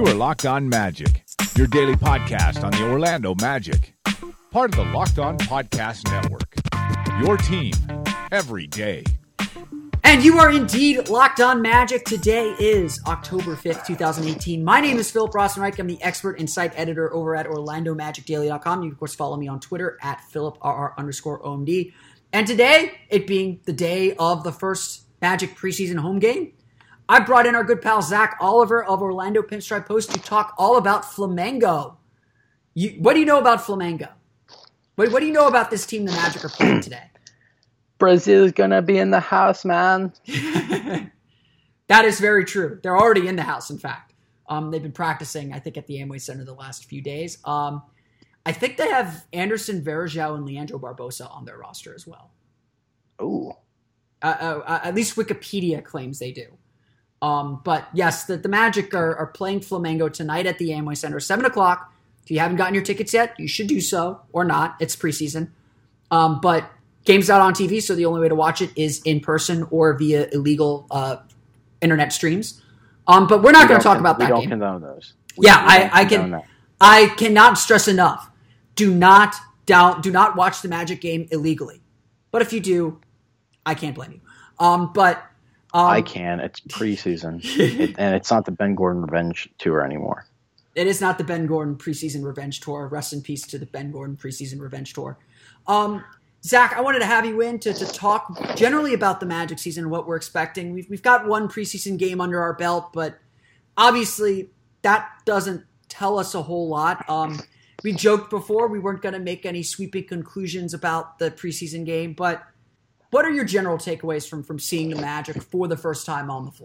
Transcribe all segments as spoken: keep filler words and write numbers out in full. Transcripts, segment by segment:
You are Locked On Magic, your daily podcast on the Orlando Magic. Part of the Locked On Podcast Network. Your team every day. And you are indeed Locked On Magic. Today is October fifth, twenty eighteen. My name is Philip Rosenreich. I'm the expert and site editor over at Orlando Magic Daily dot com. You can, of course, follow me on Twitter at PhilipRR underscore OMD. And today, it being the day of the first Magic preseason home game, I brought in our good pal Zach Oliver of Orlando Pinstripe Post to talk all about Flamengo. You, what do you know about Flamengo? What, what do you know about this team the Magic are playing today? Brazil's going to be in the house, man. That is very true. They're already in the house, in fact. Um, they've been practicing, I think, at the Amway Center the last few days. Um, I think they have Anderson Varejao and Leandro Barbosa on their roster as well. Ooh. Uh, uh, at least Wikipedia claims they do. Um, but yes, the, the Magic are, are playing Flamengo tonight at the Amway Center, seven o'clock. If you haven't gotten your tickets yet, you should do so, or not. It's preseason. Um, but game's not on T V, so the only way to watch it is in person or via illegal uh, internet streams. Um, but we're not going to talk about that game. We don't condone those. We, yeah, we I, I can. That. I cannot stress enough. Do not down. Do not watch the Magic game illegally. But if you do, I can't blame you. Um, but. Um, I can. It's preseason, it, and it's not the Ben Gordon Revenge Tour anymore. It is not the Ben Gordon Preseason Revenge Tour. Rest in peace to the Ben Gordon Preseason Revenge Tour. Um, Zach, I wanted to have you in to, to talk generally about the Magic season and what we're expecting. We've, we've got one preseason game under our belt, but obviously that doesn't tell us a whole lot. Um, we joked before we weren't going to make any sweeping conclusions about the preseason game, but what are your general takeaways from, from seeing the Magic for the first time on the floor?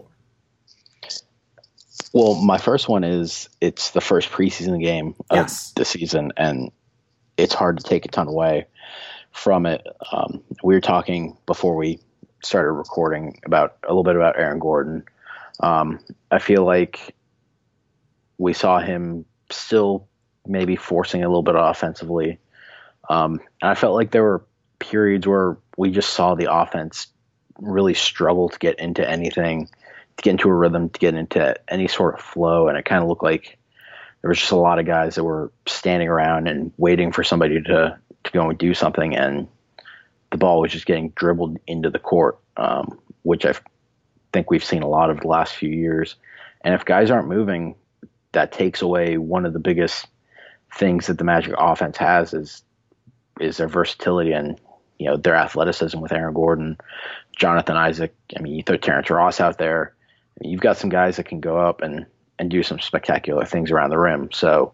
Well, my first one is it's the first preseason game of yes. the season, and it's hard to take a ton away from it. Um, we were talking before we started recording about a little bit about Aaron Gordon. Um, I feel like we saw him still maybe forcing a little bit offensively. Um, and I felt like there were periods where we just saw the offense really struggle to get into anything, to get into a rhythm, to get into any sort of flow. And it kind of looked like there was just a lot of guys that were standing around and waiting for somebody to, to go and do something. And the ball was just getting dribbled into the court, um, which I think we've seen a lot of the last few years. And if guys aren't moving, that takes away one of the biggest things that the Magic offense has is, is their versatility and, you know, their athleticism with Aaron Gordon, Jonathan Isaac. I mean, you throw Terrence Ross out there. I mean, you've got some guys that can go up and, and do some spectacular things around the rim. So,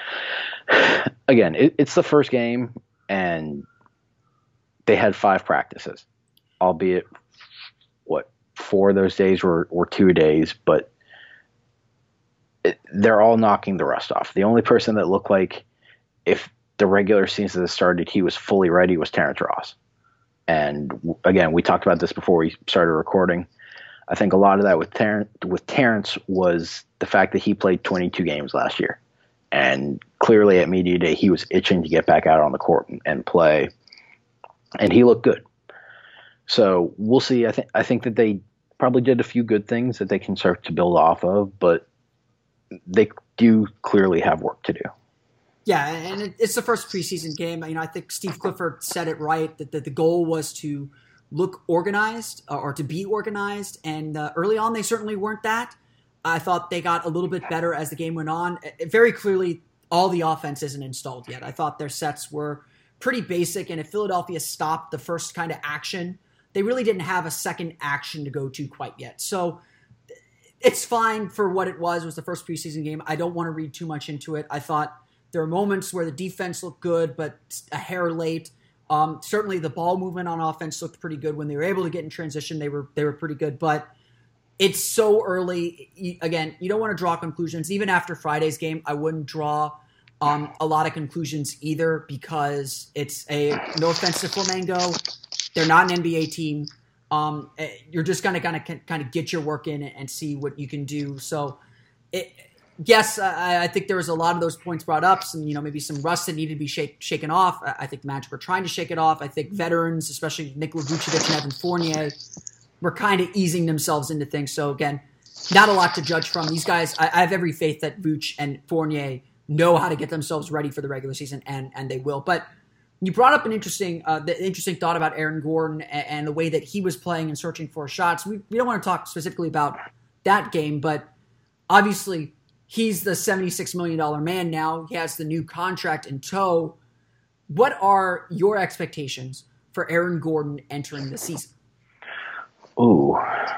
again, it, it's the first game, and they had five practices, albeit, what, four of those days were, were two days, but it, they're all knocking the rust off. The only person that looked like if the regular season that started, he was fully ready, was Terrence Ross. And again, we talked about this before we started recording. I think a lot of that with Terrence, with Terrence was the fact that he played twenty-two games last year. And clearly at media day, he was itching to get back out on the court and, and play. And he looked good. So we'll see. I think, I think that they probably did a few good things that they can start to build off of, but they do clearly have work to do. Yeah, and it's the first preseason game. You know, I think Steve Clifford said it right, that the, the goal was to look organized or to be organized. And uh, early on, they certainly weren't that. I thought they got a little bit better as the game went on. It, very clearly, all the offense isn't installed yet. I thought their sets were pretty basic. And if Philadelphia stopped the first kind of action, they really didn't have a second action to go to quite yet. So it's fine for what it was. It was the first preseason game. I don't want to read too much into it. I thought there were moments where the defense looked good, but a hair late. Um, certainly the ball movement on offense looked pretty good. When they were able to get in transition, they were they were pretty good. But it's so early. You, again, you don't want to draw conclusions. Even after Friday's game, I wouldn't draw um, a lot of conclusions either because it's a, no offense to Flamengo, they're not an N B A team. Um, you're just going to kind of kind of get your work in and see what you can do. So it yes, I, I think there was a lot of those points brought up. Some, you know, maybe some rust that needed to be shake, shaken off. I, I think the Magic were trying to shake it off. I think veterans, especially Nikola Vucevic and Evan Fournier, were kind of easing themselves into things. So again, not a lot to judge from. These guys, I, I have every faith that Vooch and Fournier know how to get themselves ready for the regular season, and and they will. But you brought up an interesting uh, the interesting thought about Aaron Gordon and, and the way that he was playing and searching for shots. We, we don't want to talk specifically about that game, but obviously he's the seventy-six million dollars man now. He has the new contract in tow. What are your expectations for Aaron Gordon entering the season? Ooh.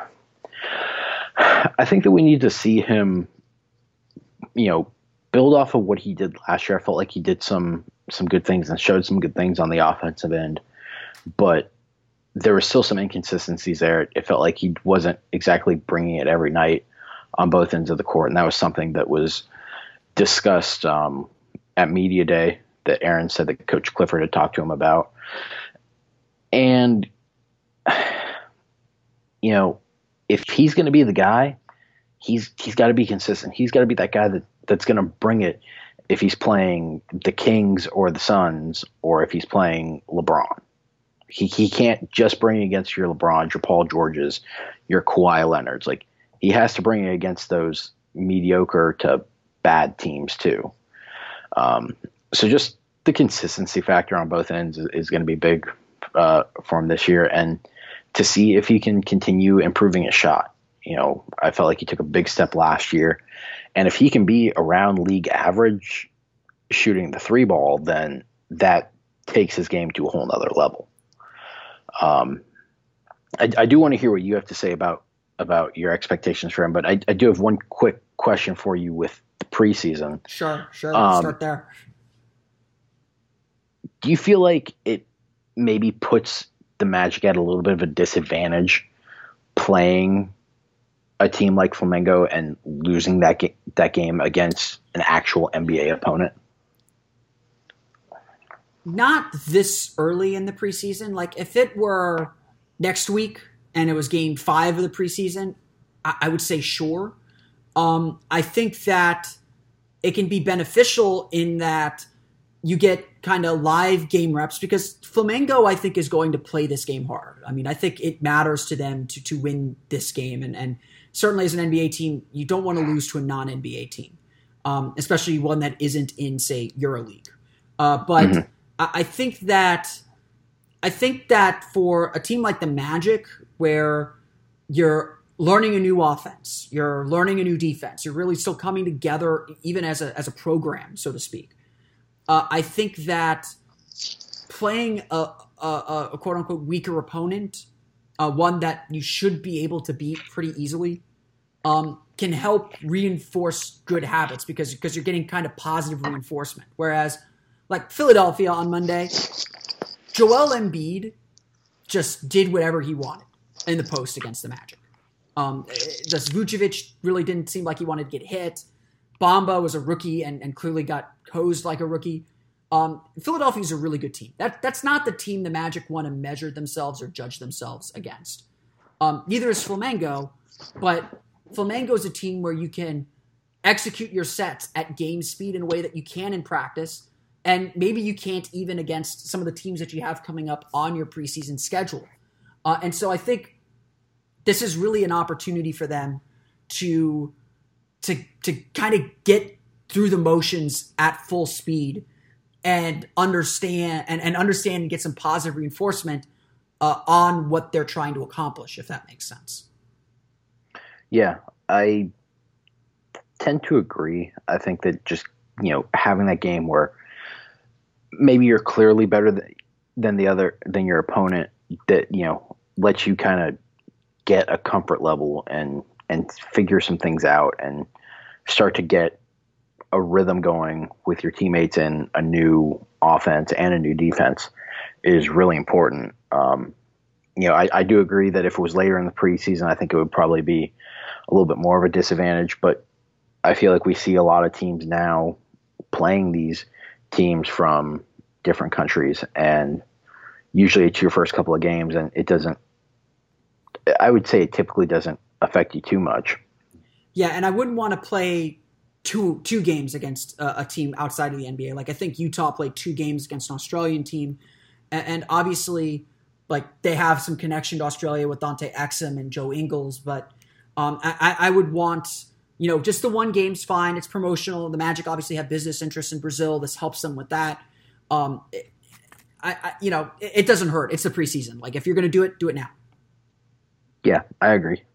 I think that we need to see him, you know, build off of what he did last year. I felt like he did some some good things and showed some good things on the offensive end, but there were still some inconsistencies there. It felt like he wasn't exactly bringing it every night on both ends of the court, and that was something that was discussed um, at Media Day that Aaron said that Coach Clifford had talked to him about. And, you know, if he's going to be the guy, he's he's got to be consistent. He's got to be that guy that, that's going to bring it if he's playing the Kings or the Suns or if he's playing LeBron. He he can't just bring it against your LeBrons, your Paul Georges, your Kawhi Leonards. Like, he has to bring it against those mediocre to bad teams too. Um, so just the consistency factor on both ends is, is going to be big uh, for him this year, and to see if he can continue improving his shot. You know, I felt like he took a big step last year, and if he can be around league average shooting the three ball, then that takes his game to a whole nother level. Um, I, I do want to hear what you have to say about about your expectations for him, but I, I do have one quick question for you with the preseason. Sure, sure. Um, Start there. Do you feel like it maybe puts the Magic at a little bit of a disadvantage playing a team like Flamengo and losing that ga- that game against an actual N B A opponent? Not this early in the preseason. Like, if it were next week and it was game five of the preseason, I, I would say sure. Um, I think that it can be beneficial in that you get kind of live game reps, because Flamengo, I think, is going to play this game hard. I mean, I think it matters to them to, to win this game. And, and certainly as an N B A team, you don't want to lose to a non-N B A team, um, especially one that isn't in, say, EuroLeague. Uh, but mm-hmm. I, I think that I think that for a team like the Magic, where you're learning a new offense, you're learning a new defense, you're really still coming together even as a as a program, so to speak. Uh, I think that playing a, a, a quote-unquote weaker opponent, uh, one that you should be able to beat pretty easily, um, can help reinforce good habits, because because you're getting kind of positive reinforcement. Whereas, like Philadelphia on Monday, Joel Embiid just did whatever he wanted in the post against the Magic. Um, just Vucevic really didn't seem like he wanted to get hit. Bamba was a rookie and, and clearly got hosed like a rookie. Um, Philadelphia's a really good team. That That's not the team the Magic want to measure themselves or judge themselves against. Um, neither is Flamengo, but Flamengo is a team where you can execute your sets at game speed in a way that you can in practice, and maybe you can't even against some of the teams that you have coming up on your preseason schedule. Uh, and so I think this is really an opportunity for them to to to kind of get through the motions at full speed and understand and, and understand and get some positive reinforcement uh, on what they're trying to accomplish, if that makes sense. Yeah, I tend to agree. I think that just, you know, having that game where maybe you're clearly better than, than the other, than your opponent, that, you know, lets you kind of get a comfort level and, and figure some things out and start to get a rhythm going with your teammates in a new offense and a new defense is really important. Um, you know, I, I do agree that if it was later in the preseason, I think it would probably be a little bit more of a disadvantage, but I feel like we see a lot of teams now playing these teams from different countries, and usually it's your first couple of games, and it doesn't, I would say it typically doesn't affect you too much. Yeah, and I wouldn't want to play two two games against a, a team outside of the N B A. Like, I think Utah played two games against an Australian team, and, and obviously, like, they have some connection to Australia with Dante Exum and Joe Ingles, but Um, I, I would want, you know, just the one game's fine. It's promotional. The Magic obviously have business interests in Brazil. This helps them with that. Um, it, I, I, you know, it, it doesn't hurt. It's the preseason. Like, if you're going to do it, do it now. Yeah, I agree.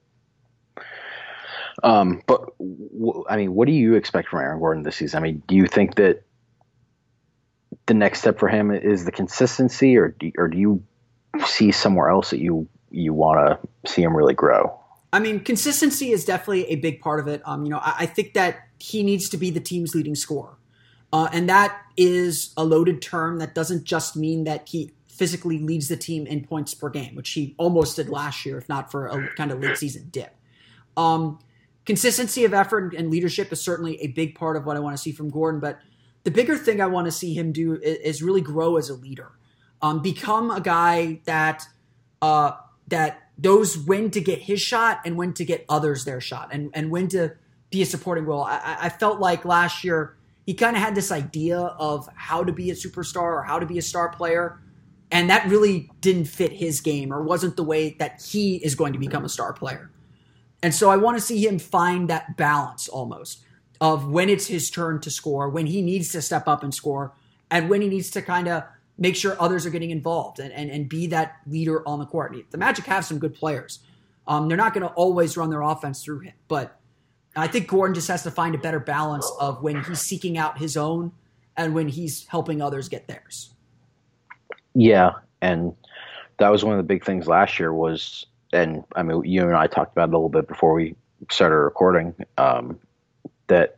Um, but w- I mean, what do you expect from Aaron Gordon this season? I mean, do you think that the next step for him is the consistency, or do, or do you see somewhere else that you you want to see him really grow? I mean, consistency is definitely a big part of it. Um, you know, I, I think that he needs to be the team's leading scorer, uh, and that is a loaded term. That doesn't just mean that he physically leads the team in points per game, which he almost did last year, if not for a kind of late season dip. Um, consistency of effort and leadership is certainly a big part of what I want to see from Gordon. But the bigger thing I want to see him do is, is really grow as a leader, um, become a guy that uh, that knows when to get his shot and when to get others their shot, and, and when to be a supporting role. I, I felt like last year he kind of had this idea of how to be a superstar or how to be a star player, and that really didn't fit his game or wasn't the way that he is going to become a star player. And so I want to see him find that balance almost of when it's his turn to score, when he needs to step up and score, and when he needs to kind of make sure others are getting involved and, and, and be that leader on the court. The Magic have some good players. Um, they're not going to always run their offense through him, but I think Gordon just has to find a better balance of when he's seeking out his own and when he's helping others get theirs. Yeah, and that was one of the big things last year was, and I mean, you and I talked about it a little bit before we started recording, um, that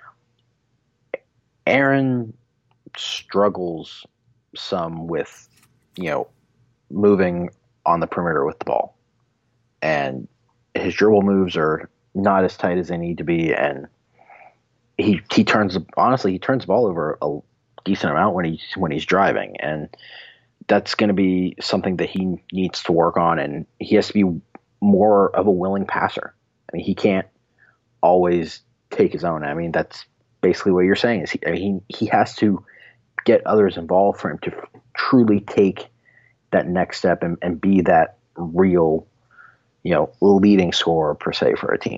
Aaron struggles some with, you know, moving on the perimeter with the ball, and his dribble moves are not as tight as they need to be, and he he turns honestly he turns the ball over a decent amount when he's when he's driving, and that's going to be something that he needs to work on, and he has to be more of a willing passer. I mean, he can't always take his own. I mean, that's basically what you're saying. Is he, I mean, he, he has to get others involved for him to f- truly take that next step and, and be that real, you know, leading scorer per se for a team.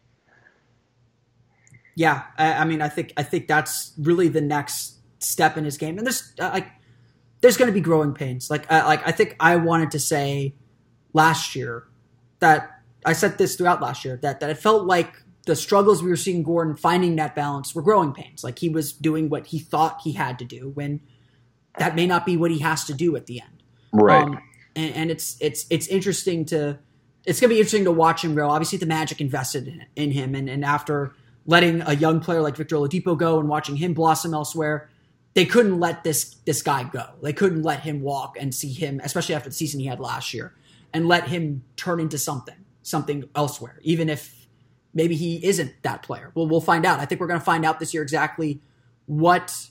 Yeah, I, I mean, I think I think that's really the next step in his game, and there's uh, like there's going to be growing pains. Like uh, like I think I wanted to say last year that I said this throughout last year that that it felt like the struggles we were seeing Gordon finding that balance were growing pains. Like he was doing what he thought he had to do when that may not be what he has to do at the end. Right. Um, and, and it's, it's, it's interesting to, it's going to be interesting to watch him grow. Obviously the Magic invested in, in him. And, and after letting a young player like Victor Oladipo go and watching him blossom elsewhere, they couldn't let this, this guy go. They couldn't let him walk and see him, especially after the season he had last year, and let him turn into something, something elsewhere, even if maybe he isn't that player. Well, we'll find out. I think we're going to find out this year exactly what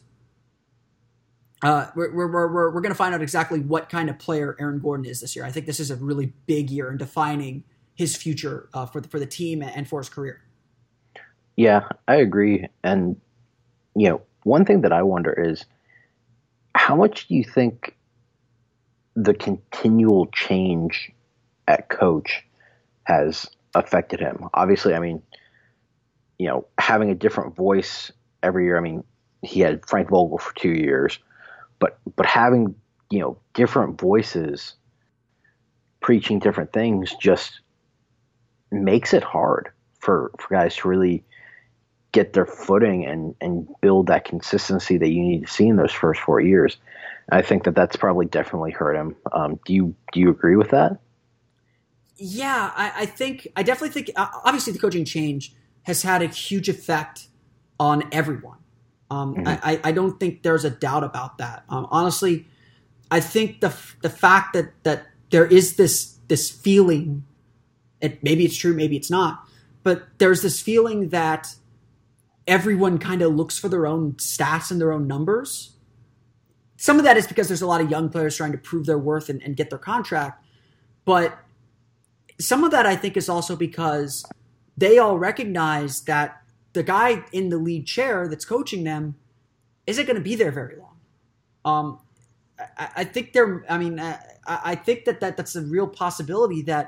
uh, we're we're we're, we're going to find out exactly what kind of player Aaron Gordon is this year. I think this is a really big year in defining his future uh, for the, for the team and for his career. Yeah, I agree. And you know, one thing that I wonder is how much do you think the continual change at coach has affected him? Obviously, I mean, you know, having a different voice every year. I mean, he had Frank Vogel for two years, but but having, you know, different voices preaching different things just makes it hard for, for guys to really get their footing and, and build that consistency that you need to see in those first four years. I think that that's probably definitely hurt him. Um, do you do you agree with that? Yeah, I, I think I definitely think uh, obviously the coaching change has had a huge effect on everyone. Um, mm-hmm. I, I don't think there's a doubt about that. Um, honestly, I think the the fact that that there is this this feeling, it, maybe it's true, maybe it's not, but there's this feeling that everyone kind of looks for their own stats and their own numbers. Some of that is because there's a lot of young players trying to prove their worth and, and get their contract, but some of that, I think, is also because they all recognize that the guy in the lead chair that's coaching them isn't going to be there very long. Um, I, I think they're, I mean, I, I think that, that that's a real possibility that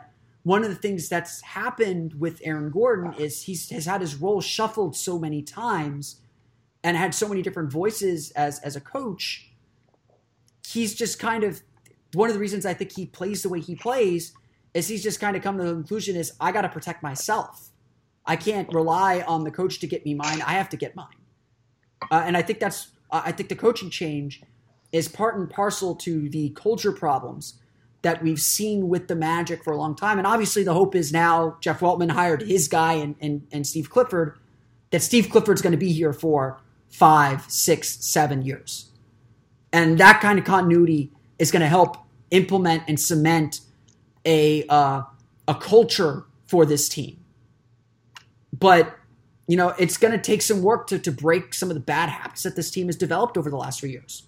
one of the things that's happened with Aaron Gordon is he's has had his role shuffled so many times and had so many different voices as as a coach. He's just kind of one of the reasons I think he plays the way he plays is he's just kind of come to the conclusion is I got to protect myself. I can't rely on the coach to get me mine. I have to get mine. Uh, and I think that's uh, I think the coaching change is part and parcel to the culture problems that we've seen with the Magic for a long time. And obviously the hope is now Jeff Weltman hired his guy and, and, and Steve Clifford, that Steve Clifford's going to be here for five, six, seven years. And that kind of continuity is going to help implement and cement a uh, a culture for this team. But, you know, it's going to take some work to, to break some of the bad habits that this team has developed over the last few years.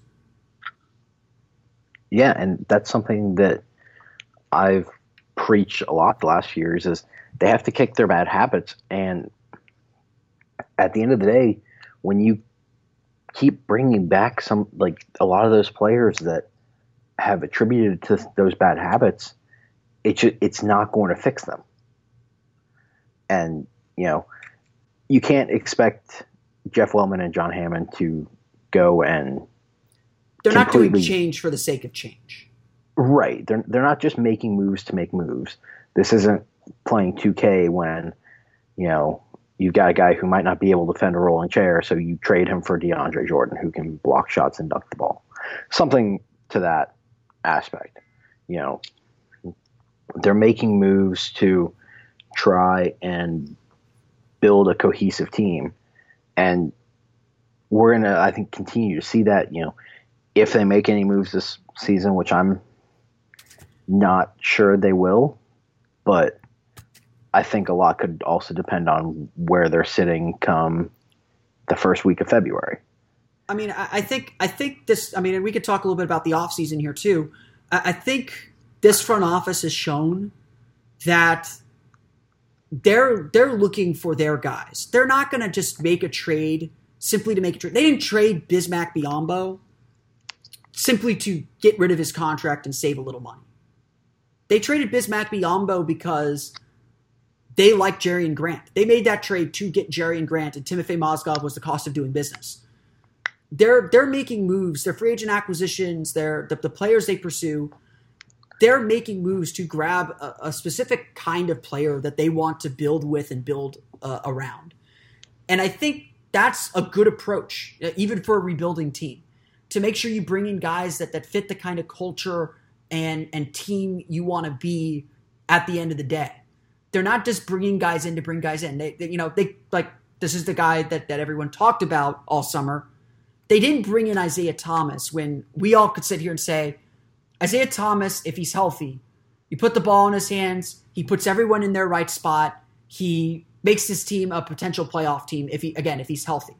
Yeah, and that's something that I've preached a lot the last few years is they have to kick their bad habits. And at the end of the day, when you keep bringing back some, like a lot of those players that have attributed to those bad habits, it should, it's not going to fix them. And, you know, you can't expect Jeff Weltman and John Hammond to go and They're not doing change for the sake of change. Right. They're they're not just making moves to make moves. This isn't playing two K when, you know, you've got a guy who might not be able to defend a rolling chair, so you trade him for DeAndre Jordan, who can block shots and dunk the ball. Something to that aspect. You know, they're making moves to try and build a cohesive team. And we're going to, I think, continue to see that, you know, if they make any moves this season, which I'm not sure they will, but I think a lot could also depend on where they're sitting come the first week of February. I mean, I think I think this. I mean, and we could talk a little bit about the offseason here too. I think this front office has shown that they're they're looking for their guys. They're not going to just make a trade simply to make a trade. They didn't trade Bismack Biyombo simply to get rid of his contract and save a little money. They traded Bismack Biyombo because they like Jerry Grant. They made that trade to get Jerry Grant, and Timofey Mozgov was the cost of doing business. They're they're making moves. Their free agent acquisitions, their the, the players they pursue, they're making moves to grab a, a specific kind of player that they want to build with and build uh, around. And I think that's a good approach, even for a rebuilding team, to make sure you bring in guys that, that fit the kind of culture and, and team you want to be at the end of the day. They're not just bringing guys in to bring guys in. They, they you know, they like this is the guy that, that everyone talked about all summer. They didn't bring in Isaiah Thomas when we all could sit here and say, Isaiah Thomas, if he's healthy, you put the ball in his hands, he puts everyone in their right spot, he makes his team a potential playoff team if he again if he's healthy.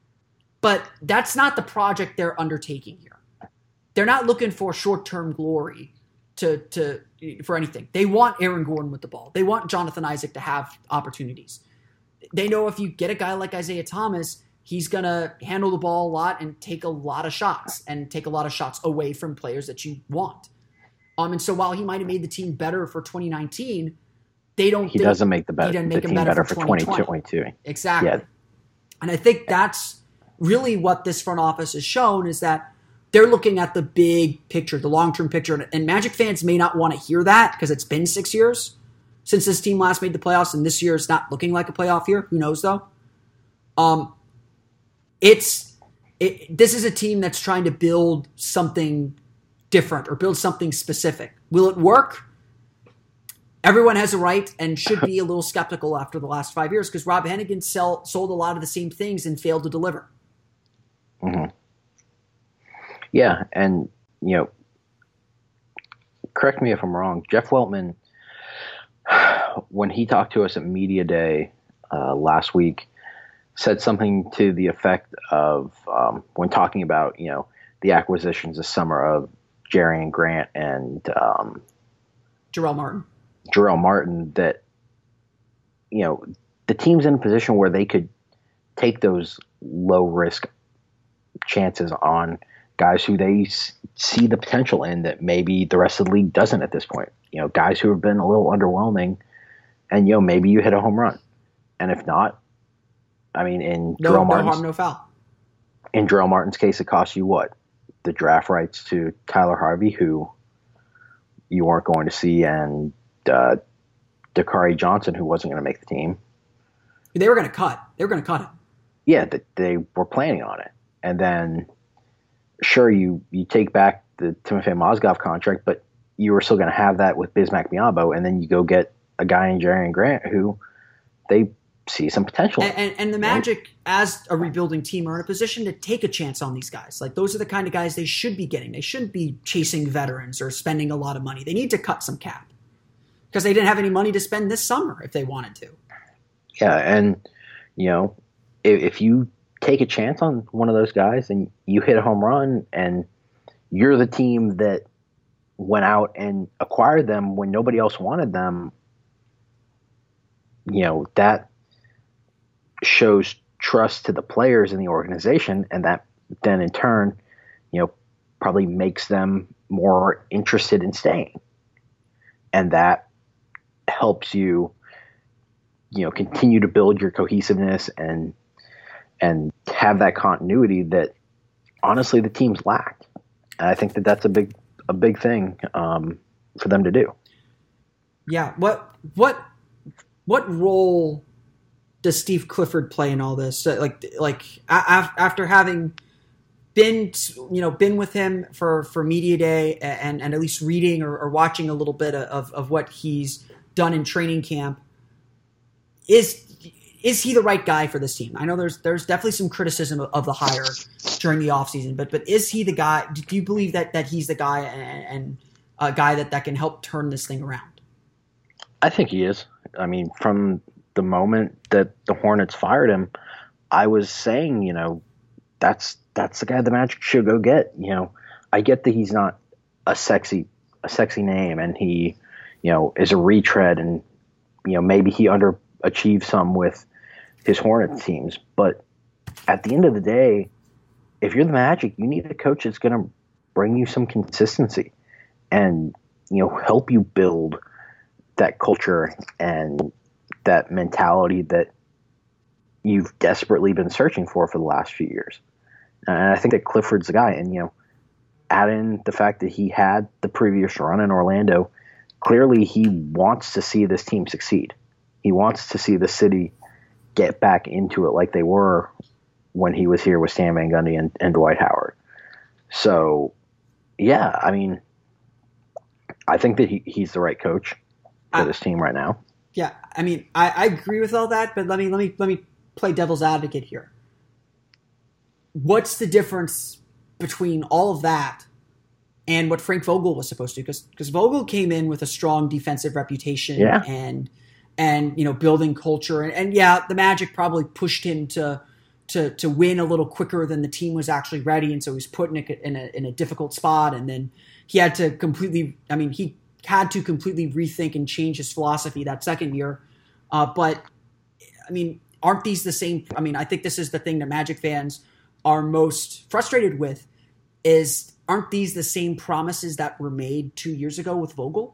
But that's not the project they're undertaking here. They're not looking for short-term glory to to for anything. They want Aaron Gordon with the ball. They want Jonathan Isaac to have opportunities. They know if you get a guy like Isaiah Thomas, he's going to handle the ball a lot and take a lot of shots and take a lot of shots away from players that you want. Um, and so while he might have made the team better for twenty nineteen, they don't. He they, doesn't make the, better, the the team better, better for twenty twenty-two. Exactly. Yeah. And I think that's really what this front office has shown is that they're looking at the big picture, the long-term picture. And Magic fans may not want to hear that because it's been six years since this team last made the playoffs, and this year is not looking like a playoff year. Who knows, though? Um, it's it, this is a team that's trying to build something different or build something specific. Will it work? Everyone has a right and should be a little skeptical after the last five years because Rob Hennigan sell, sold a lot of the same things and failed to deliver. Mm-hmm. Yeah, and, you know, correct me if I'm wrong, Jeff Weltman, when he talked to us at Media Day uh, last week, said something to the effect of, um, when talking about, you know, the acquisitions this summer of Jerry and Grant and um, Jarrell Martin. Jarrell Martin, that, you know, the team's in a position where they could take those low-risk chances on guys who they see the potential in that maybe the rest of the league doesn't at this point. you know, guys who have been a little underwhelming, and, you know, maybe you hit a home run. And if not, I mean, in No, Darrell no Martin's, harm, no foul. in Darrell Martin's case, it cost you what? The draft rights to Tyler Harvey, who you weren't going to see, and uh, Dakari Johnson, who wasn't going to make the team. They were going to cut. They were going to cut him. Yeah, they, they were planning on it. And then, sure, you, you take back the Timofey Mozgov contract, but you were still going to have that with Bismack Biyombo, and then you go get a guy in Jerian Grant who they see some potential in. And, and, and the Magic, as a rebuilding team, are in a position to take a chance on these guys. Like, those are the kind of guys they should be getting. They shouldn't be chasing veterans or spending a lot of money. They need to cut some cap because they didn't have any money to spend this summer if they wanted to. Yeah, and, you know, if, if you take a chance on one of those guys and you hit a home run and you're the team that went out and acquired them when nobody else wanted them, you know, that shows trust to the players in the organization, and that then in turn, you know, probably makes them more interested in staying. And that helps you, you know, continue to build your cohesiveness and and have that continuity that honestly the teams lacked. And I think that that's a big a big thing um, for them to do. Yeah. What what what role does Steve Clifford play in all this? Uh, like like a- after having been you know been with him for, for media day and, and at least reading or, or watching a little bit of, of what he's done in training camp, is is he the right guy for this team? I know there's there's definitely some criticism of, of the hire during the offseason, but but is he the guy? Do you believe that that he's the guy and, and a guy that, that can help turn this thing around? I think he is. I mean, from the moment that the Hornets fired him, I was saying, you know, that's that's the guy the Magic should go get. You know, I get that he's not a sexy a sexy name, and he, you know, is a retread, and you know maybe he underachieved some with his Hornets teams. But at the end of the day, if you're the Magic, you need a coach that's going to bring you some consistency and you know help you build that culture and that mentality that you've desperately been searching for for the last few years. And I think that Clifford's the guy. And, you know, add in the fact that he had the previous run in Orlando, clearly he wants to see this team succeed. He wants to see the city get back into it like they were when he was here with Stan Van Gundy and, and Dwight Howard. So, yeah, I mean, I think that he, he's the right coach for this team right now. Yeah, I mean, I, I agree with all that, but let me let me let me play devil's advocate here. What's the difference between all of that and what Frank Vogel was supposed to do? Because because Vogel came in with a strong defensive reputation yeah. and and you know building culture and, and yeah, the Magic probably pushed him to to to win a little quicker than the team was actually ready, and so he was put in a, in a in a difficult spot, and then he had to completely. I mean, he. had to completely rethink and change his philosophy that second year. Uh, but, I mean, aren't these the same? I mean, I think this is the thing that Magic fans are most frustrated with is aren't these the same promises that were made two years ago with Vogel?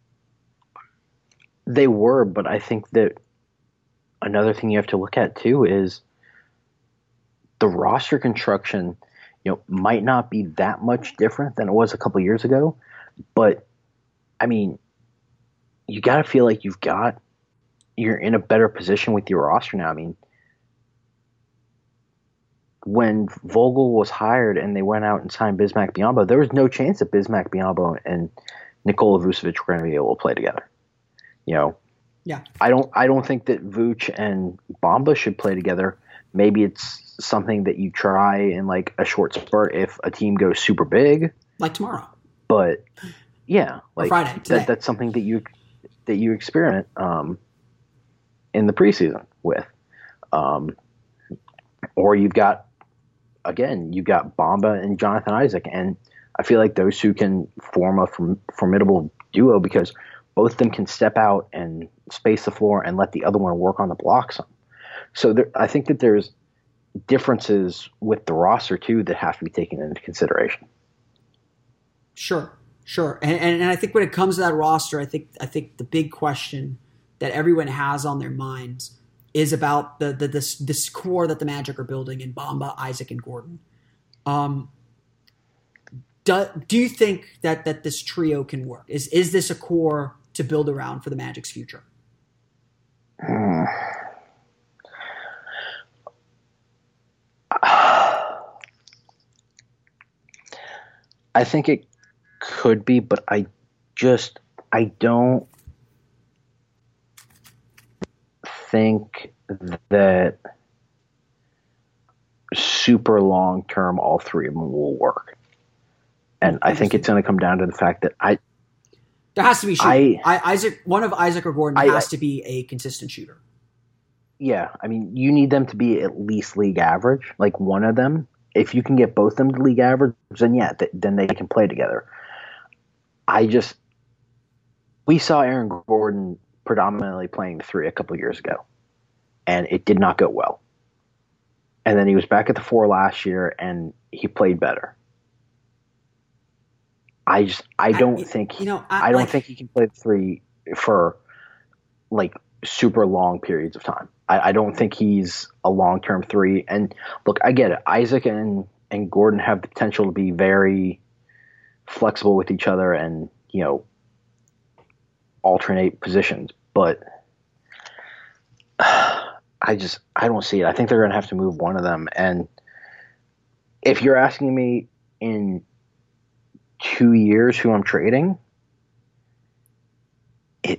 They were, but I think that another thing you have to look at too is the roster construction, you know, might not be that much different than it was a couple years ago, but I mean, you got to feel like you've got, you're in a better position with your roster now. I mean, when Vogel was hired and they went out and signed Bismack Biyombo, there was no chance that Bismack Biyombo and Nikola Vucevic were going to be able to play together. You know, yeah. I don't, I don't think that Vooch and Bamba should play together. Maybe it's something that you try in like a short spurt if a team goes super big, like tomorrow. But yeah, like Friday, that, that's something that you that you experiment um, in the preseason with, um, or you've got again you've got Bamba and Jonathan Isaac, and I feel like those two can form a form, formidable duo because both of them can step out and space the floor and let the other one work on the block some. So there, I think that there's differences with the roster too that have to be taken into consideration. Sure. Sure, and, and and I think when it comes to that roster, I think I think the big question that everyone has on their minds is about the the this this core that the Magic are building in Bamba, Isaac, and Gordon. Um, do do you think that that this trio can work? Is is this a core to build around for the Magic's future? Hmm. I think it could be, but I just I don't think that super long term all three of them will work. And I think it's going to come down to the fact that I there has to be shooting. I, I, Isaac one of Isaac or Gordon I, has to be a consistent shooter. Yeah, I mean, you need them to be at least league average, like one of them. If you can get both of them to league average, then yeah, th- then they can play together. I just we saw Aaron Gordon predominantly playing the three a couple of years ago, and it did not go well. And then he was back at the four last year, and he played better. I just I don't I, think you know I, I don't like, think he can play the three for like super long periods of time. I, I don't think he's a long term three. And look, I get it. Isaac and and Gordon have the potential to be very flexible with each other and, you know, alternate positions. But uh, I just I don't see it. I think they're going to have to move one of them. And if you're asking me in two years who I'm trading, it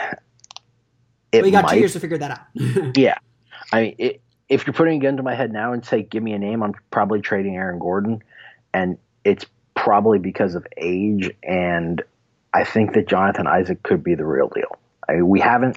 it well, you got might, two years to figure that out. Yeah, I mean, it, if you're putting a gun to my head now and say, give me a name, I'm probably trading Aaron Gordon, and it's probably because of age, and I think that Jonathan Isaac could be the real deal. I mean, we haven't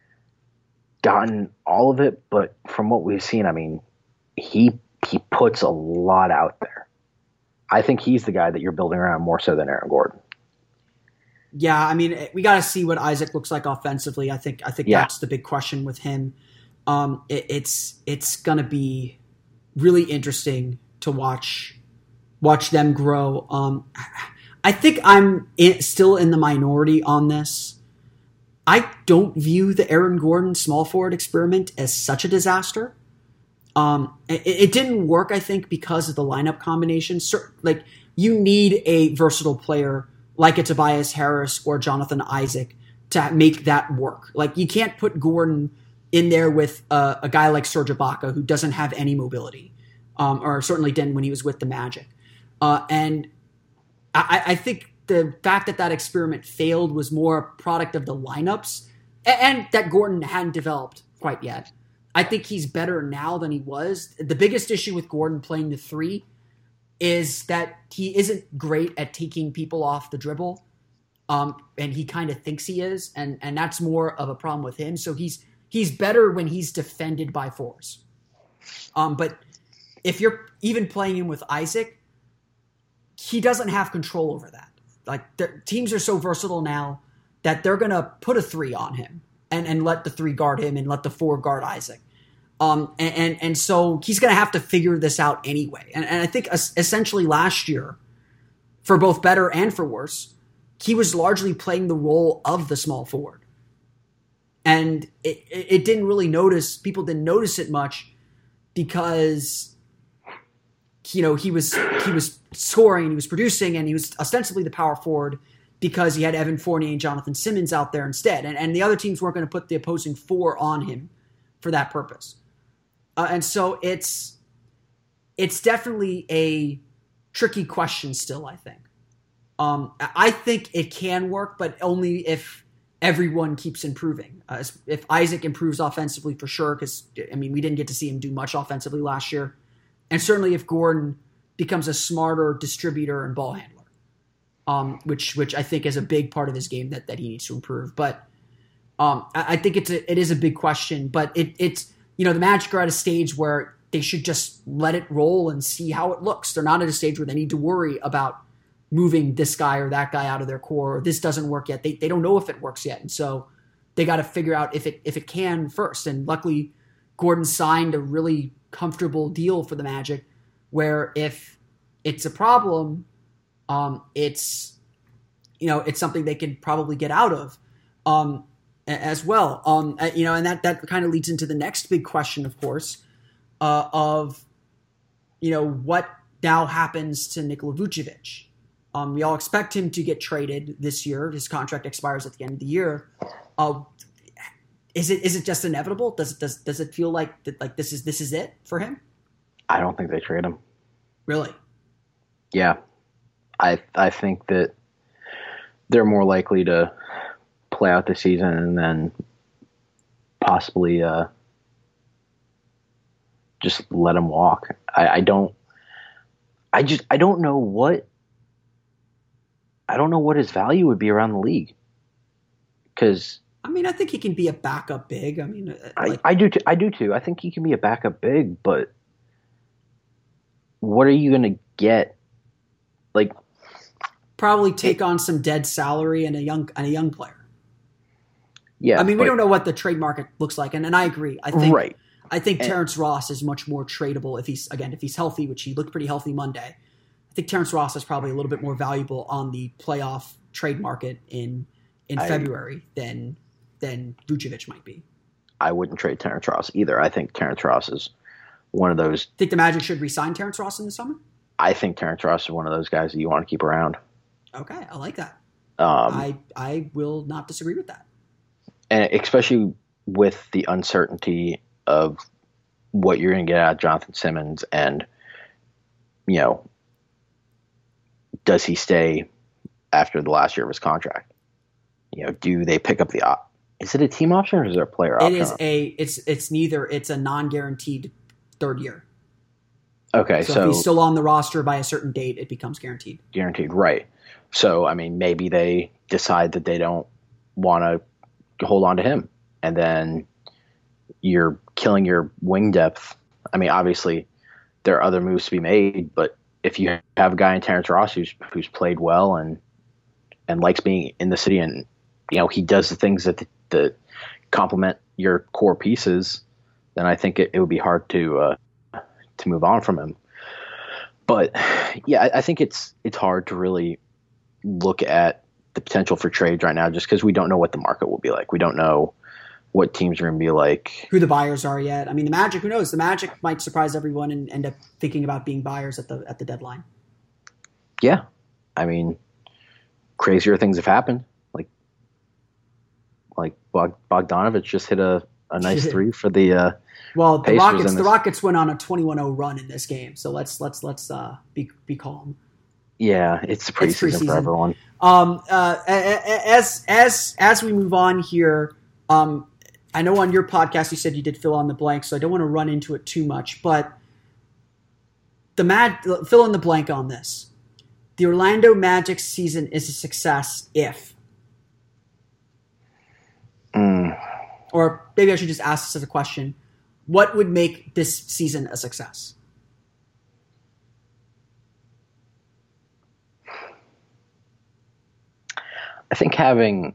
gotten all of it, but from what we've seen, I mean, he he puts a lot out there. I think he's the guy that you're building around more so than Aaron Gordon. Yeah, I mean, we got to see what Isaac looks like offensively. I think I think yeah. that's the big question with him. Um, it, it's it's gonna be really interesting to watch watch them grow. Um, I think I'm in, still in the minority on this. I don't view the Aaron Gordon small forward experiment as such a disaster. Um, it, it didn't work, I think, because of the lineup combination. Like, you need a versatile player like a Tobias Harris or Jonathan Isaac to make that work. Like, you can't put Gordon in there with uh, a guy like Serge Ibaka who doesn't have any mobility, um, or certainly didn't when he was with the Magic. Uh, and I, I think the fact that that experiment failed was more a product of the lineups and, and that Gordon hadn't developed quite yet. I think he's better now than he was. The biggest issue with Gordon playing the three is that he isn't great at taking people off the dribble, um, and he kind of thinks he is, and and that's more of a problem with him. So he's he's better when he's defended by fours. Um, but if you're even playing him with Isaac, he doesn't have control over that. Like, the teams are so versatile now that they're going to put a three on him and, and let the three guard him and let the four guard Isaac. Um, and, and, and so he's going to have to figure this out anyway. And, and I think essentially last year, for both better and for worse, he was largely playing the role of the small forward. And it, it didn't really notice, people didn't notice it much because, you know, he was, he was scoring, he was producing, and he was ostensibly the power forward because he had Evan Fournier and Jonathan Simmons out there instead. And, and the other teams weren't going to put the opposing four on him for that purpose. Uh, and so it's it's definitely a tricky question still, I think. Um, I think it can work, but only if everyone keeps improving. Uh, if Isaac improves offensively, for sure, because, I mean, we didn't get to see him do much offensively last year. And certainly if Gordon becomes a smarter distributor and ball handler, um, which which I think is a big part of his game that, that he needs to improve. But um, I, I think it's a, it is a big question, but it it's, you know, the Magic are at a stage where they should just let it roll and see how it looks. They're not at a stage where they need to worry about moving this guy or that guy out of their core, or this doesn't work yet. They they don't know if it works yet. And so they got to figure out if it if it can first. And luckily, Gordon signed a really comfortable deal for the Magic where if it's a problem, um, it's you know, it's something they can probably get out of um, as well. Um, you know, and that, that kind of leads into the next big question, of course, uh, of, you know, what now happens to Nikola Vucevic. Um, we all expect him to get traded this year. His contract expires at the end of the year. Uh, is it is it just inevitable? Does it does does it feel like that, like this is this is it for him? I don't think they trade him. Really? Yeah, I I think that they're more likely to play out the season and then possibly uh, just let him walk. I, I don't. I just I don't know what. I don't know what his value would be around the league. Because I mean, I think he can be a backup big. I mean, like, I, I do too. I do too. I think he can be a backup big, but what are you going to get? Like, probably take on some dead salary and a young and a young player. Yeah, I mean, but, we don't know what the trade market looks like, and, and I agree. I think right. I think and, Terrence Ross is much more tradable if he's again if he's healthy, which he looked pretty healthy Monday. I think Terrence Ross is probably a little bit more valuable on the playoff trade market in in I, February than than Vucevic might be. I wouldn't trade Terrence Ross either. I think Terrence Ross is one of those. Think the Magic should re-sign Terrence Ross in the summer? I think Terrence Ross is one of those guys that you want to keep around. Okay, I like that. Um, I I will not disagree with that. And especially with the uncertainty of what you're going to get out of Jonathan Simmons and, you know, does he stay after the last year of his contract? You know, do they pick up the op? Is it a team option or is it a player option? It is a it's it's neither. It's a non-guaranteed third year. Okay, so, so if he's still on the roster by a certain date, it becomes guaranteed. Guaranteed, right? So I mean, maybe they decide that they don't want to hold on to him, and then you're killing your wing depth. I mean, obviously there are other moves to be made, but if you have a guy in Terrence Ross who's who's played well and and likes being in the city, and you know he does the things that that complement your core pieces, then I think it, it would be hard to uh, to move on from him. But yeah, I, I think it's it's hard to really look at the potential for trades right now, just because we don't know what the market will be like. We don't know what teams are going to be like, who the buyers are yet. I mean, the Magic, who knows? The Magic might surprise everyone and end up thinking about being buyers at the at the deadline. Yeah, I mean, crazier things have happened. Like, like Bog- Bogdanovich just hit a, a nice three for the. Uh, well, the Pacers Rockets this. the Rockets went on a twenty-one oh run in this game, so let's let's let's uh, be be calm. Yeah, it's preseason, it's preseason. for everyone. Um, uh, as as as we move on here, um. I know on your podcast you said you did fill in the blank, so I don't want to run into it too much. But the Mad fill in the blank on this: the Orlando Magic season is a success if, mm. or maybe I should just ask this as a question: what would make this season a success? I think having.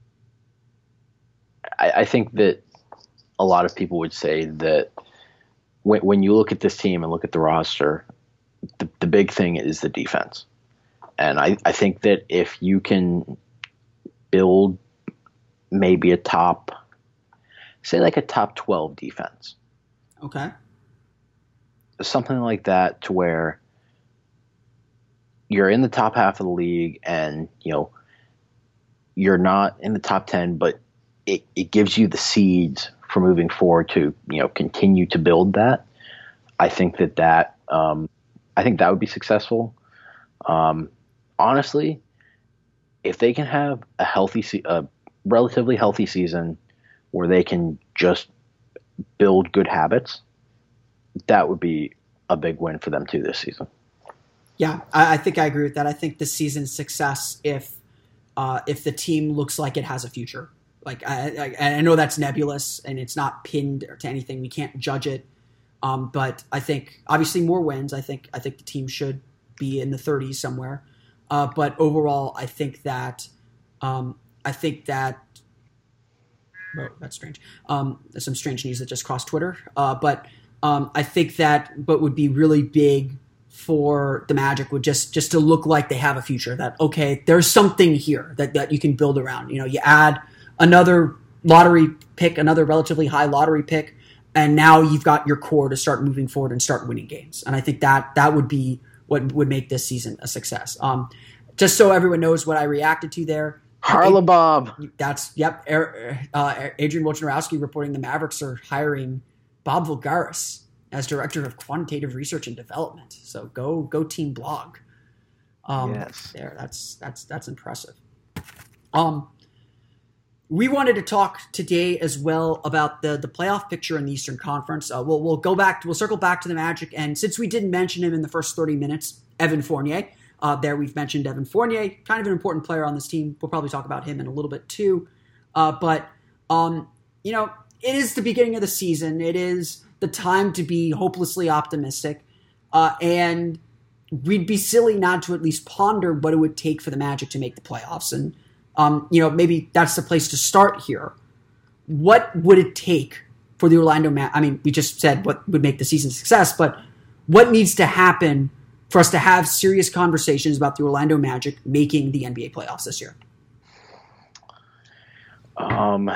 I think that a lot of people would say that when, when you look at this team and look at the roster, the, the big thing is the defense. And I, I think that if you can build maybe a top, say like a top twelve defense. Okay. Something like that to where you're in the top half of the league and, you know, you're not in the top ten, but It, it gives you the seeds for moving forward to, you know, continue to build that. I think that that, um, I think that would be successful. Um, honestly, if they can have a healthy, se- a relatively healthy season where they can just build good habits, that would be a big win for them too this season. Yeah, I, I think I agree with that. I think this season's success if, uh, if the team looks like it has a future. Like I, I, I know that's nebulous and it's not pinned to anything. We can't judge it, um, but I think obviously more wins. I think I think the team should be in the thirties somewhere. Uh, but overall, I think that um, I think that oh, that's strange. Um, there's some strange news that just crossed Twitter. Uh, but um, I think that what would be really big for the Magic would just just to look like they have a future. That okay, there's something here that that you can build around. You know, you add another lottery pick, another relatively high lottery pick, and now you've got your core to start moving forward and start winning games. And I think that that would be what would make this season a success. Um, just so everyone knows what I reacted to there. Harlabob. That's, yep. Uh, Adrian Wojnarowski reporting the Mavericks are hiring Bob Voulgaris as Director of Quantitative Research and Development. So go go Team Blog. Um, yes. There, that's that's that's impressive. Um, we wanted to talk today as well about the the playoff picture in the Eastern Conference. Uh, we'll we'll go back, we'll circle back to the Magic, and since we didn't mention him in the first thirty minutes, Evan Fournier. Uh, there we've mentioned Evan Fournier, kind of an important player on this team. We'll probably talk about him in a little bit too. Uh, but, um, you know, it is the beginning of the season. It is the time to be hopelessly optimistic. Uh, and we'd be silly not to at least ponder what it would take for the Magic to make the playoffs. And, um, you know, maybe that's the place to start here. What would it take for the Orlando Magic? I mean, we just said what would make the season a success, but what needs to happen for us to have serious conversations about the Orlando Magic making the N B A playoffs this year? Um,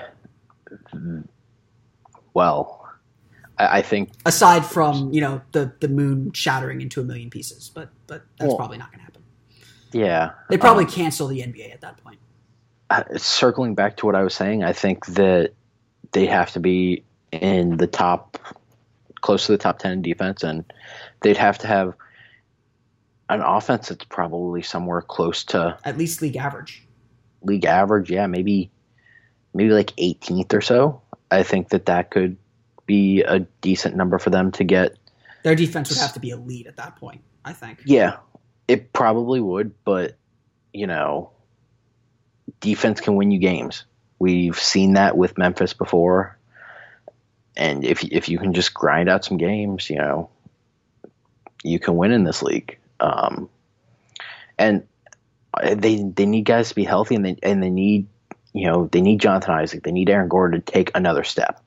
well, I, I think aside from, you know, the, the moon shattering into a million pieces, but but that's well, probably not going to happen. Yeah, they probably um, cancel the N B A at that point. Uh, circling back to what I was saying, I think that they have to be in the top, close to the top ten in defense, and they'd have to have an offense that's probably somewhere close to at least league average. League average, yeah, maybe maybe like eighteenth or so. I think that that could be a decent number for them to get. Their defense would have to be elite at that point, I think. Yeah, it probably would, but, you know, defense can win you games. We've seen that with Memphis before. And if if you can just grind out some games, you know, you can win in this league. Um, and they they need guys to be healthy, and they and they need you know they need Jonathan Isaac, they need Aaron Gordon to take another step.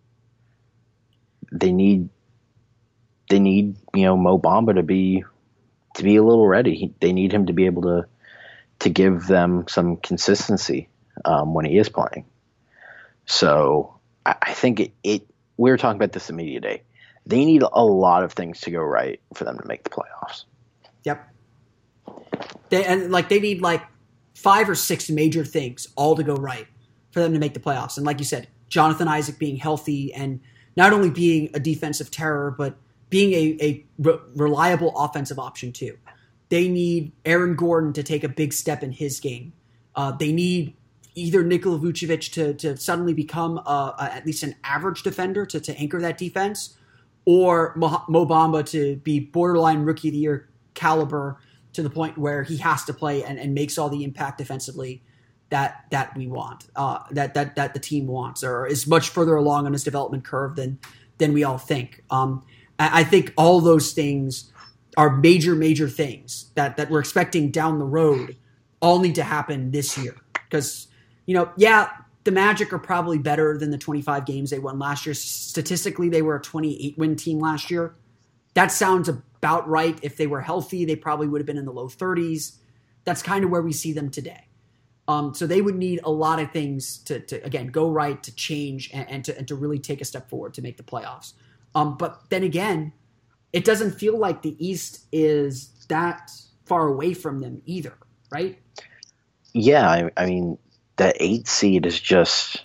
They need they need you know Mo Bamba to be to be a little ready. He, they need him to be able to to give them some consistency um, when he is playing. So I, I think it, it. We were talking about this the media day. They need a lot of things to go right for them to make the playoffs. Yep. They and like they need like five or six major things all to go right for them to make the playoffs. And like you said, Jonathan Isaac being healthy and not only being a defensive terror, but being a, a re- reliable offensive option too. They need Aaron Gordon to take a big step in his game. Uh, they need either Nikola Vucevic to to suddenly become a, a, at least an average defender to, to anchor that defense, or Mo, Mo Bamba to be borderline rookie of the year caliber to the point where he has to play and, and makes all the impact defensively that that we want, uh, that that that the team wants, or is much further along on his development curve than than we all think. Um, I, I think all those things are major, major things that that we're expecting down the road all need to happen this year. Because, you know, yeah, the Magic are probably better than the twenty-five games they won last year. Statistically, they were a twenty-eight win team last year. That sounds about right. If they were healthy, they probably would have been in the low thirties. That's kind of where we see them today. Um, so they would need a lot of things to, to again, go right, to change, and, and, to, and to really take a step forward to make the playoffs. Um, but then again, it doesn't feel like the East is that far away from them either, right? Yeah, I, I mean, that eight seed is just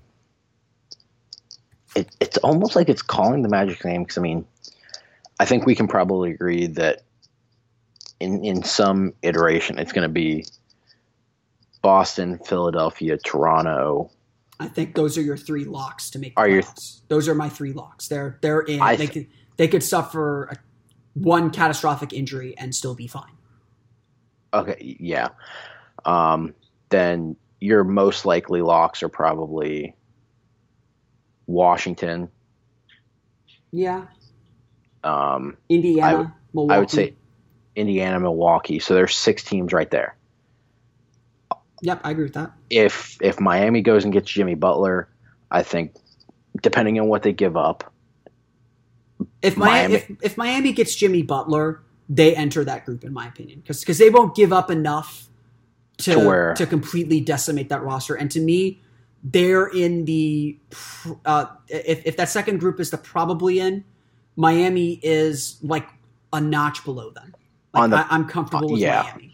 it, – it's almost like it's calling the Magic name because, I mean, I think we can probably agree that in, in some iteration it's going to be Boston, Philadelphia, Toronto. I think those are your three locks to make the are playoffs. Your, those are my three locks. They're they're in. I they th- could they could suffer a, one catastrophic injury and still be fine. Okay, yeah. Um, then your most likely locks are probably Washington. Yeah. Um, Indiana, I would, Milwaukee. I would say Indiana, Milwaukee. So there's six teams right there. Yep, I agree with that. If if Miami goes and gets Jimmy Butler, I think depending on what they give up, If Miami, Miami, if, if Miami gets Jimmy Butler, they enter that group, in my opinion, because because they won't give up enough to To where- to completely decimate that roster. And to me, they're in the uh, if if that second group is the probably in, Miami is like a notch below them. Like On the- I, I'm comfortable with yeah. Miami.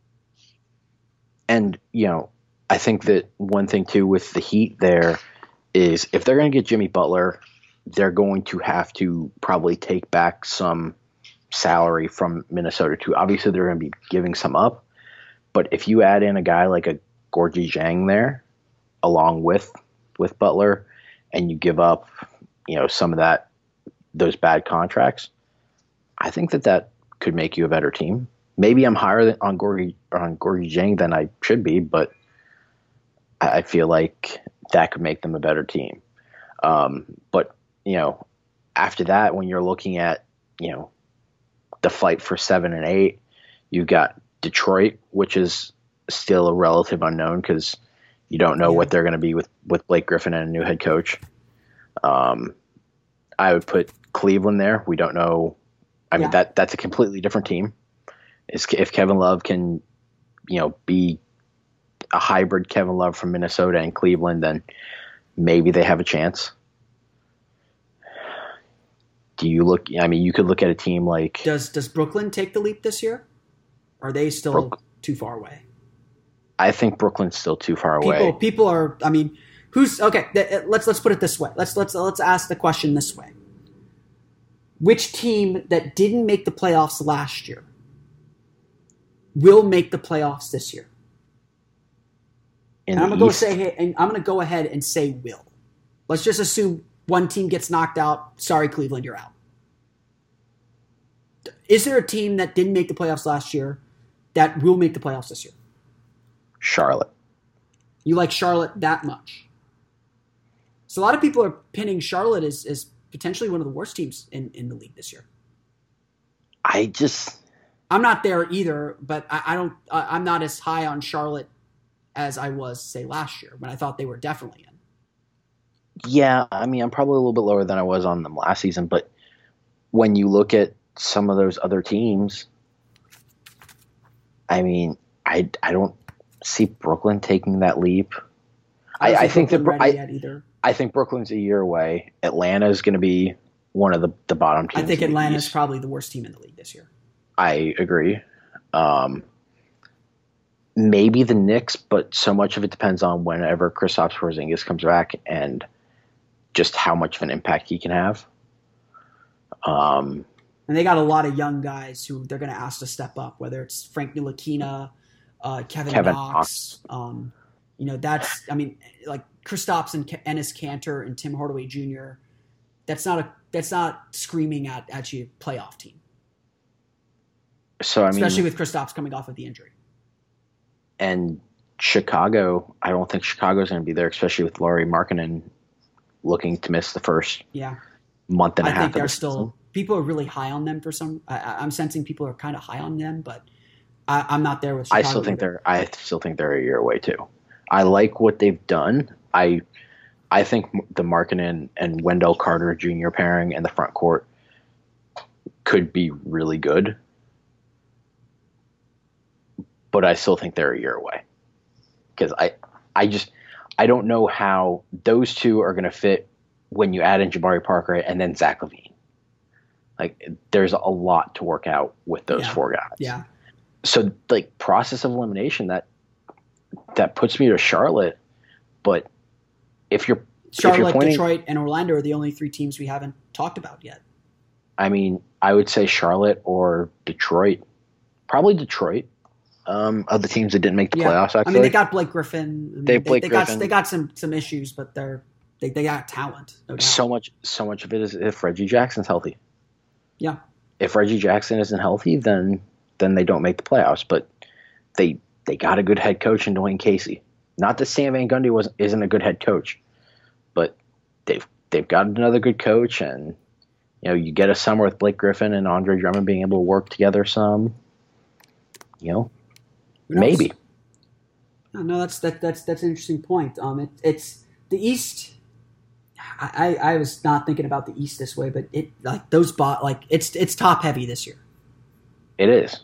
and you know, I think that one thing too with the Heat there is if they're going to get Jimmy Butler, they're going to have to probably take back some salary from Minnesota too. Obviously, they're going to be giving some up, but if you add in a guy like a Gorgie Zhang there, along with with Butler, and you give up, you know, some of that those bad contracts, I think that that could make you a better team. Maybe I'm higher than, on Gorgie on Gorgie Zhang than I should be, but I, I feel like that could make them a better team. Um, but you know, after that, when you're looking at, you know, the fight for seven and eight, you've got Detroit, which is still a relative unknown because you don't know Yeah. what they're going to be with, with Blake Griffin and a new head coach. Um, I would put Cleveland there. We don't know. I mean, Yeah. that that's a completely different team. Is if Kevin Love can, you know, be a hybrid Kevin Love from Minnesota and Cleveland, then maybe they have a chance. Do you look? I mean, you could look at a team like Does does Brooklyn take the leap this year? Are they still Brook- too far away? I think Brooklyn's still too far away. People people are. I mean, who's okay? th- uh, Let's let's put it this way. Let's let's let's ask the question this way. Which team that didn't make the playoffs last year will make the playoffs this year? In And I'm the gonna go East, say, hey, and I'm gonna go ahead and say will. Let's just assume one team gets knocked out. Sorry, Cleveland, you're out. Is there a team that didn't make the playoffs last year that will make the playoffs this year? Charlotte. You like Charlotte that much? So a lot of people are pinning Charlotte as, as potentially one of the worst teams in, in the league this year. I just I'm not there either, but I, I don't. I, I'm not as high on Charlotte as I was, say, last year when I thought they were definitely in. yeah. I mean, I'm probably a little bit lower than I was on them last season, but when you look at some of those other teams, I mean, I I don't see Brooklyn taking that leap. I, don't I think that Brooklyn Bro- ready I, yet either. I think Brooklyn's a year away. Atlanta is going to be one of the, the bottom teams. I think in the Atlanta's East. probably the worst team in the league this year. I agree. Um, maybe the Knicks, but so much of it depends on whenever Kristaps Porzingis comes back and just how much of an impact he can have. Um, And they got a lot of young guys who they're going to ask to step up, whether it's Frank Ntilikina, uh, Kevin, Kevin Knox. Um, you know, that's, I mean, like Kristaps and Ke- Enes Kanter and Tim Hardaway Junior That's not a that's not screaming at at you playoff team, so I mean, especially with Kristaps coming off of the injury. and Chicago, I don't think Chicago's going to be there, especially with Laurie Markkinen looking to miss the first Yeah, month and a I half. think of they're the still season. people are really high on them for some. I, I- I'm sensing people are kind of high on them, but I, I'm not there with. I Chicago still think either. they're. I still think they're a year away too. I like what they've done. I, I think the Markkinen and Wendell Carter Junior pairing in the front court could be really good, but I still think they're a year away because I, I just, I don't know how those two are going to fit when you add in Jabari Parker and then Zach LaVine. Like, there's a lot to work out with those Yeah. four guys. Yeah, So, like, process of elimination, that that puts me to Charlotte. But if you're if you're Charlotte, pointing, Detroit, and Orlando are the only three teams we haven't talked about yet. I mean, I would say Charlotte or Detroit. Probably Detroit. Um, of the teams that didn't make the Yeah. playoffs, I actually. mean, they got Blake Griffin. I mean, They have Blake they, got Griffin. they got some some issues, but they're they, they got talent. No doubt. so much so much of it is if Reggie Jackson's healthy. Yeah. If Reggie Jackson isn't healthy, then then they don't make the playoffs. But they they got a good head coach in Dwayne Casey. Not that Sam Van Gundy was isn't a good head coach, but they've they've got another good coach, and you know, you get a summer with Blake Griffin and Andre Drummond being able to work together some. You know, Who knows? maybe. No, no, that's that, that's that's an interesting point. Um, it, it's the East. I, I was not thinking about the East this way, but it like those bot like it's it's top heavy this year. It is.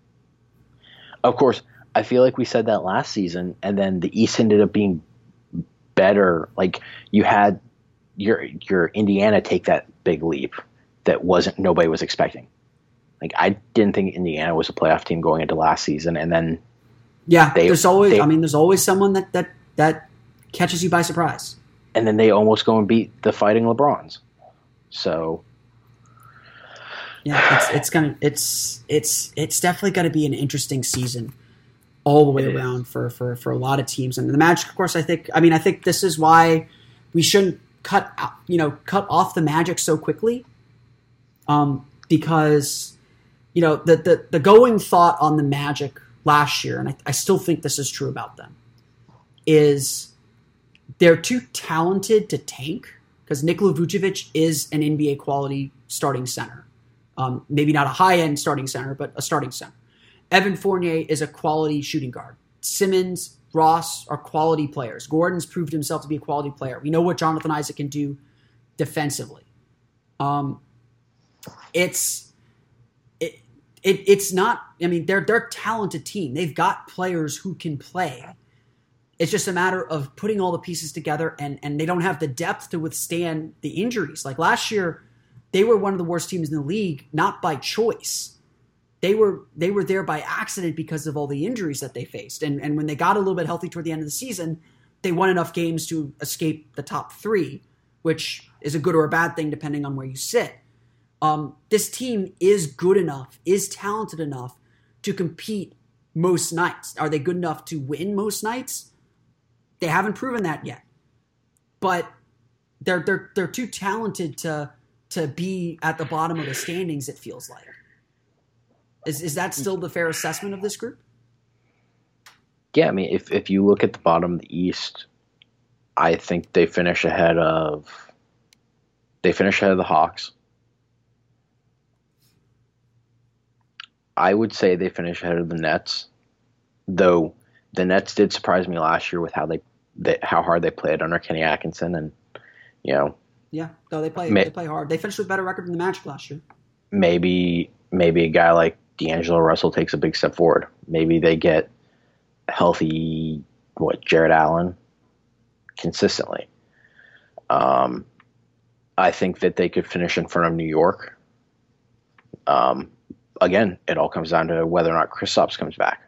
Of course, I feel like we said that last season, and then the East ended up being better. Like you had your your Indiana take that big leap that wasn't nobody was expecting. Like I didn't think Indiana was a playoff team going into last season, and then yeah, they, there's always they, I mean, there's always someone that that that catches you by surprise. And then they almost go and beat the Fighting LeBrons. So yeah, it's it's gonna it's it's it's definitely going to be an interesting season all the way it around for, for for a lot of teams. And the Magic, of course, I think. I mean, I think this is why we shouldn't cut out, you know cut off the Magic so quickly, um, because you know the the the going thought on the Magic last year, and I, I still think this is true about them, is they're too talented to tank because Nikola Vucevic is an N B A quality starting center. Um, maybe not a high-end starting center, but a starting center. Evan Fournier is a quality shooting guard. Simmons, Ross are quality players. Gordon's proved himself to be a quality player. We know what Jonathan Isaac can do defensively. Um, it's it, it it's not. I mean, they're they're a talented team. They've got players who can play. It's just a matter of putting all the pieces together, and, and they don't have the depth to withstand the injuries. Like last year, they were one of the worst teams in the league, not by choice. They were they were there by accident because of all the injuries that they faced. And, and when they got a little bit healthy toward the end of the season, they won enough games to escape the top three, which is a good or a bad thing depending on where you sit. Um, this team is good enough, is talented enough to compete most nights. Are they good enough to win most nights? They haven't proven that yet, but they're they're they're too talented to to be at the bottom of the standings. It feels like. Is is that still the fair assessment of this group? Yeah, I mean, if if you look at the bottom of the East, I think they finish ahead of they finish ahead of the Hawks. I would say they finish ahead of the Nets, though the Nets did surprise me last year with how they, they how hard they played under Kenny Atkinson, and you know. Yeah, no, they play may, they play hard. They finished with a better record than the Magic last year. Maybe maybe a guy like D'Angelo Russell takes a big step forward. Maybe they get healthy, what, Jared Allen consistently. Um, I think that they could finish in front of New York. Um, again, it all comes down to whether or not Kristaps comes back.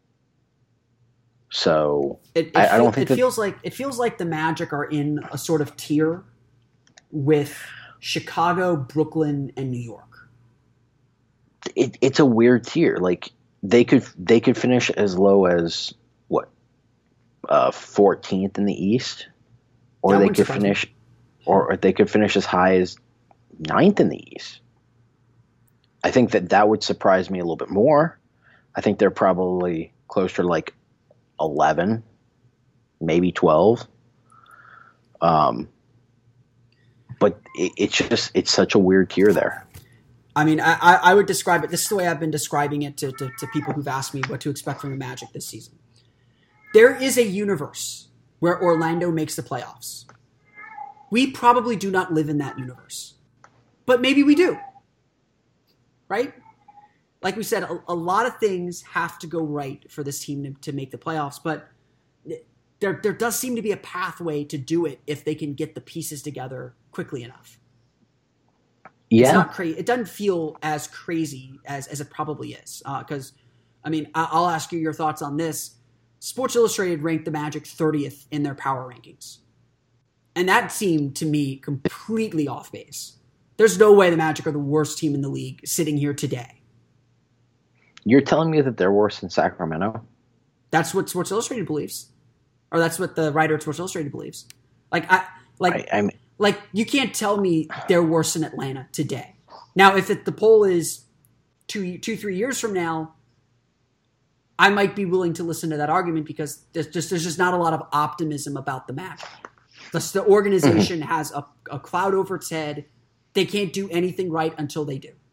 So it, it I, feel, I don't think it that, feels like it feels like the Magic are in a sort of tier with Chicago, Brooklyn, and New York. It, it's a weird tier. Like they could they could finish as low as what uh, fourteenth in the East, or That they wouldn't could surprise finish, me. or they could finish as high as ninth in the East. I think that that would surprise me a little bit more. I think they're probably closer to like eleven, maybe twelve. Um, but it, it's just it's such a weird tier there. I mean, I, I would describe it. This is the way I've been describing it to, to, to people who've asked me what to expect from the Magic this season. There is a universe where Orlando makes the playoffs. We probably do not live in that universe, but maybe we do, right? Like we said, a, a lot of things have to go right for this team to, to make the playoffs, but there there does seem to be a pathway to do it if they can get the pieces together quickly enough. Yeah, It's not crazy. It doesn't feel as crazy as, as it probably is. Because, uh, I mean, I- I'll ask you your thoughts on this. Sports Illustrated ranked the Magic thirtieth in their power rankings. And that seemed to me completely off base. There's no way the Magic are the worst team in the league sitting here today. You're telling me that they're worse than Sacramento? That's what Sports Illustrated believes. Or that's what the writer at Sports Illustrated believes. Like, I, like, I, I mean, Like, you can't tell me they're worse than Atlanta today. Now, if it, the poll is two, two, three years from now, I might be willing to listen to that argument because there's just there's just not a lot of optimism about the Magic. The, the organization has a, a cloud over its head. They can't do anything right until they do.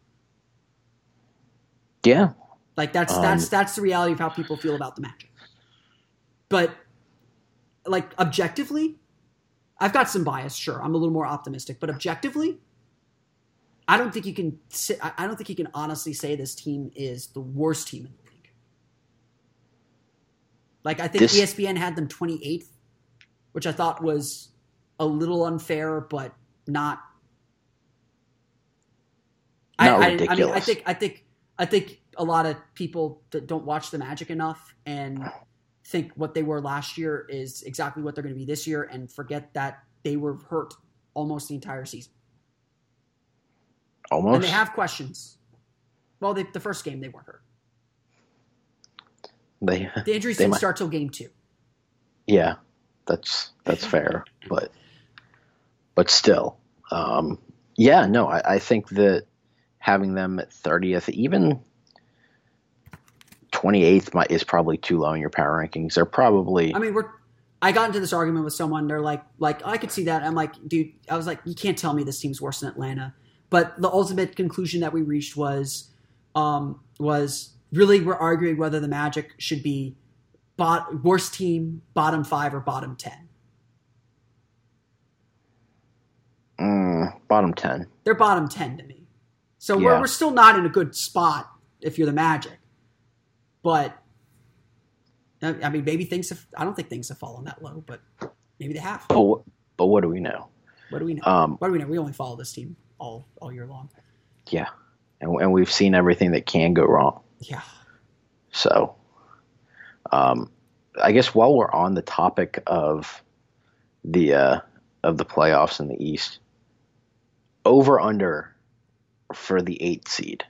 yeah. Like that's Um, that's that's the reality of how people feel about the Magic. But like objectively, I've got some bias, sure. I'm a little more optimistic, but objectively, I don't think you can. Sit, I don't think you can honestly say this team is the worst team in the league. Like I think this, E S P N had them twenty-eighth, which I thought was a little unfair, but not. Not I, ridiculous. I, I mean, I think I think I think a lot of people that don't watch the Magic enough and think what they were last year is exactly what they're going to be this year, and forget that they were hurt almost the entire season. Almost. And they have questions. Well, they, the first game they weren't hurt. They the injuries they didn't might, start till game two. Yeah, that's that's fair, but but still, um, yeah, no, I, I think that having them at thirtieth, even twenty-eighth might, is probably too low in your power rankings. They're probably. I mean, we're. I got into this argument with someone. They're like, like I could see that. I'm like, dude. I was like, you can't tell me this team's worse than Atlanta. But the ultimate conclusion that we reached was, um, was really we're arguing whether the Magic should be bot, worst team, bottom five, or bottom ten. Mm, bottom ten. They're bottom ten to me. So Yeah. we're we're still not in a good spot if you're the Magic. But I I mean, maybe things have. I don't think things have fallen that low, but maybe they have. But what- but what do we know? What do we know? Um, what do we know? We only follow this team all all year long. Yeah, and and we've seen everything that can go wrong. Yeah. So, um, I guess while we're on the topic of the uh, of the playoffs in the East, over under for the eighth seed.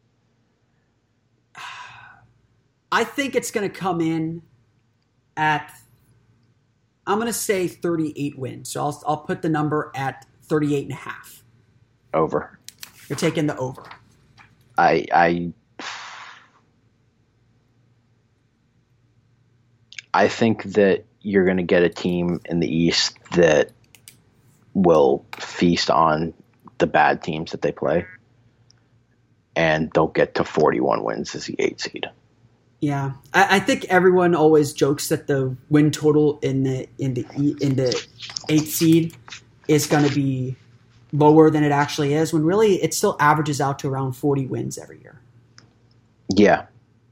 I think it's going to come in at, I'm going to say thirty-eight wins. So I'll, I'll put the number at thirty-eight and a half. Over. You're taking the over. I I I think that you're going to get a team in the East that will feast on the bad teams that they play, and they'll get to forty-one wins as the eighth seed. Yeah, I, I think everyone always jokes that the win total in the in the in the eighth seed is going to be lower than it actually is, when really it still averages out to around forty wins every year. Yeah.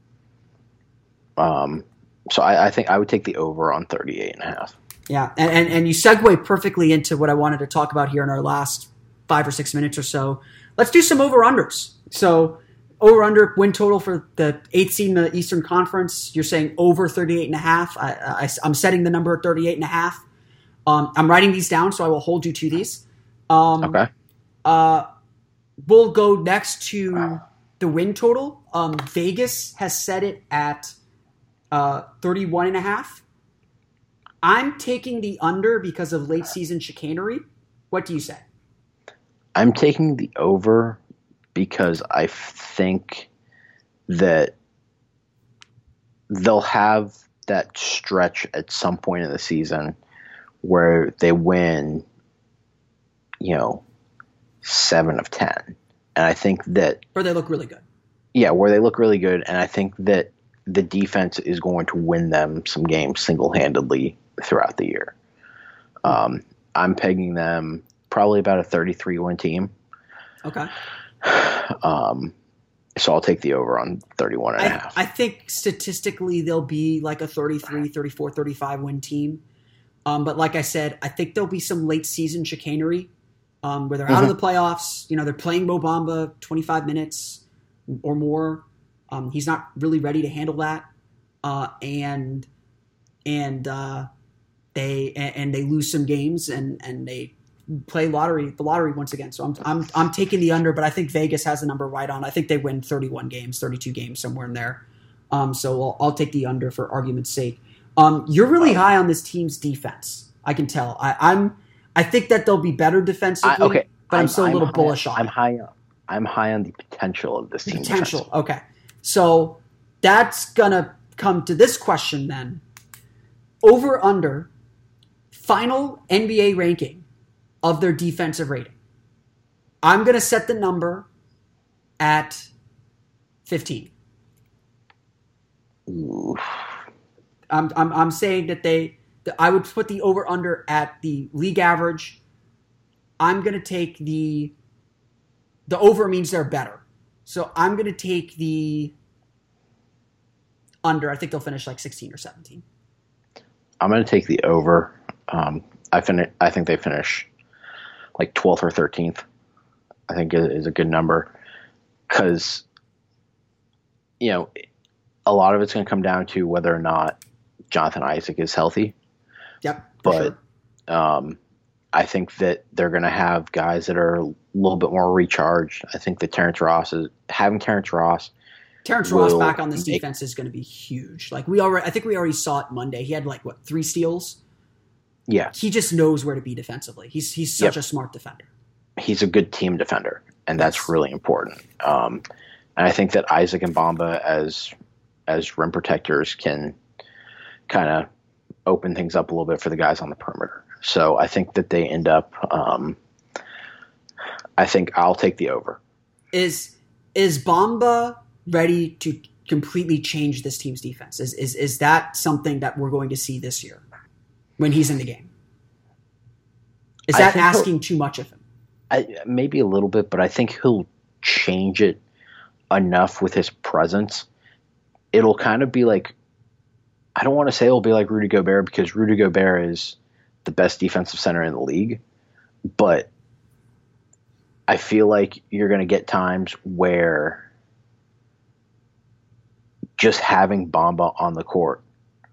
Um. So I, I think I would take the over on thirty-eight and a half. Yeah, and, and and you segue perfectly into what I wanted to talk about here in our last five or six minutes or so. Let's do some over-unders. So over-under win total for the eighth seed in the Eastern Conference, you're saying over thirty-eight and a half. I, I, I'm setting the number at thirty-eight and a half. Um, I'm writing these down, so I will hold you to these. Um, Okay. Uh, we'll go next to the win total. Um, Vegas has set it at uh, thirty-one and a half. I'm taking the under because of late season chicanery. What do you say? I'm taking the over because I think that they'll have that stretch at some point in the season where they win, you know, seven of ten. And I think that... Or they look really good. Yeah, where they look really good. And I think that the defense is going to win them some games single-handedly throughout the year. Um, I'm pegging them probably about a thirty-three win team. Okay. Um, so I'll take the over on thirty-one and a half. I, I think statistically they'll be like a thirty-three, thirty-four, thirty-five win team. Um, but like I said, I think there'll be some late season chicanery um, where they're out Mm-hmm. of the playoffs. You know, they're playing Mo Bamba twenty-five minutes or more. Um, he's not really ready to handle that. Uh, and and uh, they and, and they lose some games and, and they play lottery the lottery once again. So I'm I'm I'm taking the under, but I think Vegas has the number right on. I think they win thirty-one games, thirty-two games, somewhere in there. Um, so I'll, I'll take the under for argument's sake. Um, you're really high on this team's defense. I can tell. I, I'm I think that they'll be better defensively. I, okay, but I'm, still a little high, bullish on. I'm it. high. I'm high on the potential of this team. Potential. Okay, so that's gonna come to this question then. Over under final N B A ranking of their defensive rating. I'm going to set the number at fifteen. Ooh. I'm, I'm, I'm saying that they I would put the over-under at the league average. I'm going to take the – the over means they're better. So I'm going to take the under. I think they'll finish like sixteen or seventeen. I'm going to take the over. Um, I fin- I think they finish like twelfth or thirteenth. I think it is a good number because, you know, a lot of it's going to come down to whether or not Jonathan Isaac is healthy. Yep, but sure. um, I think that they're going to have guys that are a little bit more recharged. I think that Terrence Ross is having Terrence Ross. Terrence Ross back on this make, defense is going to be huge. Like we already, I think we already saw it Monday. He had like what three steals. Yeah, he just knows where to be defensively. He's he's such yep. a smart defender. He's a good team defender, and that's really important. Um, and I think that Isaac and Bamba as as rim protectors can kind of open things up a little bit for the guys on the perimeter. So I think that they end up. Um, I think I'll take the over. Is is Bamba ready to completely change this team's defense? Is is is that something that we're going to see this year when he's in the game? Is that asking too much of him? I, maybe a little bit, but I think he'll change it enough with his presence. It'll kind of be like, I don't want to say it'll be like Rudy Gobert because Rudy Gobert is the best defensive center in the league, but I feel like you're going to get times where just having Bamba on the court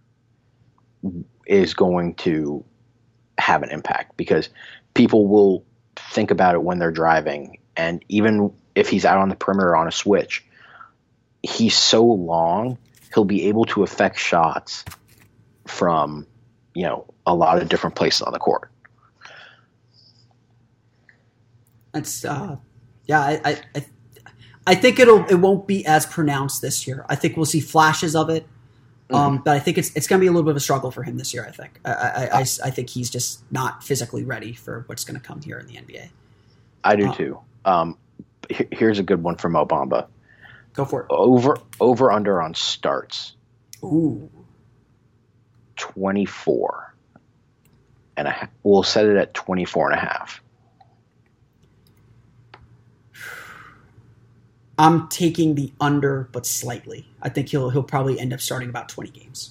is going to have an impact because people will think about it when they're driving. And even if he's out on the perimeter on a switch, he's so long, he'll be able to affect shots from, you know, a lot of different places on the court. That's, uh, yeah, I, I, I think it'll, it won't be as pronounced this year. I think we'll see flashes of it. Um, mm-hmm. But I think it's it's going to be a little bit of a struggle for him this year, I think. I, I, I, I think he's just not physically ready for what's going to come here in the N B A. I do um, too. Um, here's a good one from Mo Bamba. Go for it. Over, over under on starts. Ooh. twenty-four. And a half. We'll set it at twenty-four and a half. I'm taking the under, but slightly. I think he'll he'll probably end up starting about twenty games.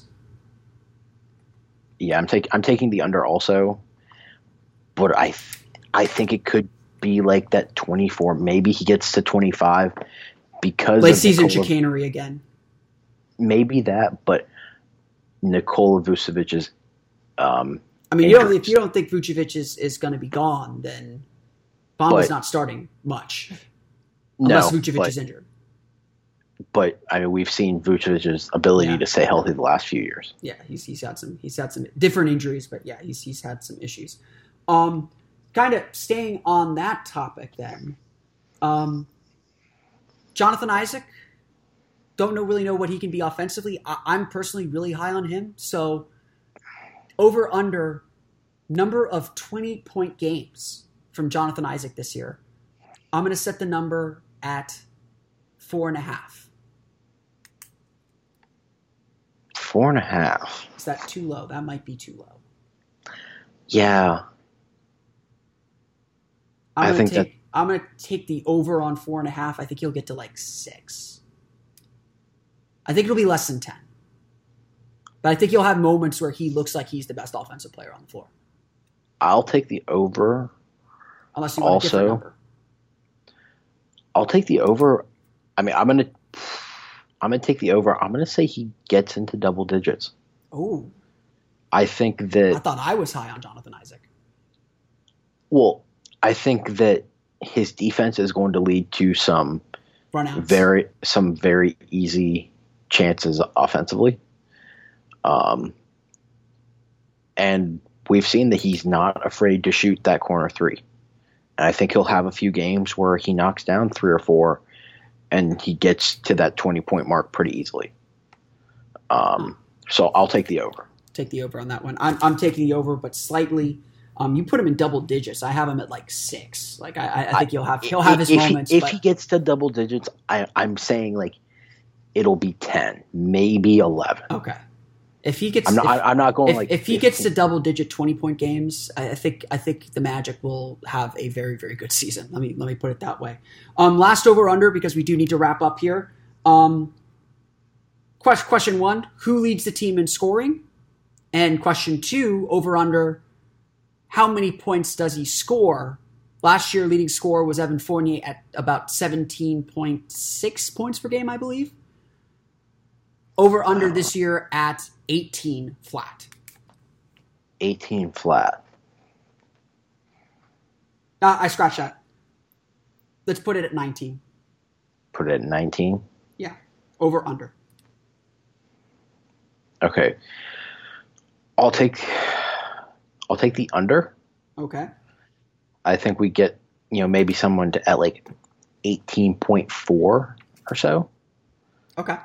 Yeah, I'm taking I'm taking the under also, but I th- I think it could be like that twenty-four. Maybe he gets to twenty-five because late of season Nikola, chicanery again. Maybe that, but Nikola Vucevic's. Um, I mean, you don't, if you don't think Vucevic is, is going to be gone, then Bamba's not starting much. Unless no, Vucevic but, is injured. But I mean, we've seen Vucevic's ability yeah. to stay healthy the last few years. Yeah, he's he's had some he's had some different injuries, but yeah, he's he's had some issues. Um, kind of staying on that topic, then, um, Jonathan Isaac. Don't know really know what he can be offensively. I, I'm personally really high on him. So, over under number of twenty point games from Jonathan Isaac this year. I'm going to set the number at four and a half. Four and a half. Is that too low? That might be too low. Yeah. I'm I think take, that I'm going to take the over on four and a half. I think he'll get to like six. I think it'll be less than ten. But I think he'll have moments where he looks like he's the best offensive player on the floor. I'll take the over. Unless you want also, a different number. I'll take the over. I mean, I'm gonna, I'm gonna take the over. I'm gonna say he gets into double digits. Oh, I think that. I thought I was high on Jonathan Isaac. Well, I think that his defense is going to lead to some Runouts. very, some very easy chances offensively. Um, and we've seen that he's not afraid to shoot that corner three. And I think he'll have a few games where he knocks down three or four and he gets to that twenty-point mark pretty easily. Um, so I'll take the over. Take the over on that one. I'm, I'm taking the over, but slightly. Um, you put him in double digits. I have him at like six. Like I, I think he'll have he'll have his if moments. He, if but... he gets to double digits, I, I'm saying like it'll be ten, maybe eleven. Okay. If he gets, I'm not. if, I'm not going if, like. If he gets to double digit twenty point games, I, I think I think the Magic will have a very very good season. Let me let me put it that way. Um, last over under, because we do need to wrap up here. Um, question question one: who leads the team in scoring? And question two: over under, how many points does he score? Last year, leading scorer was Evan Fournier at about seventeen point six points per game, I believe. Over under this year at eighteen flat. eighteen flat. Uh, I scratched that. Let's put it at nineteen. Put it at nineteen? Yeah. Over under. Okay. I'll take I'll take the under. Okay. I think we get, you know, maybe someone to at like eighteen point four or so. Okay.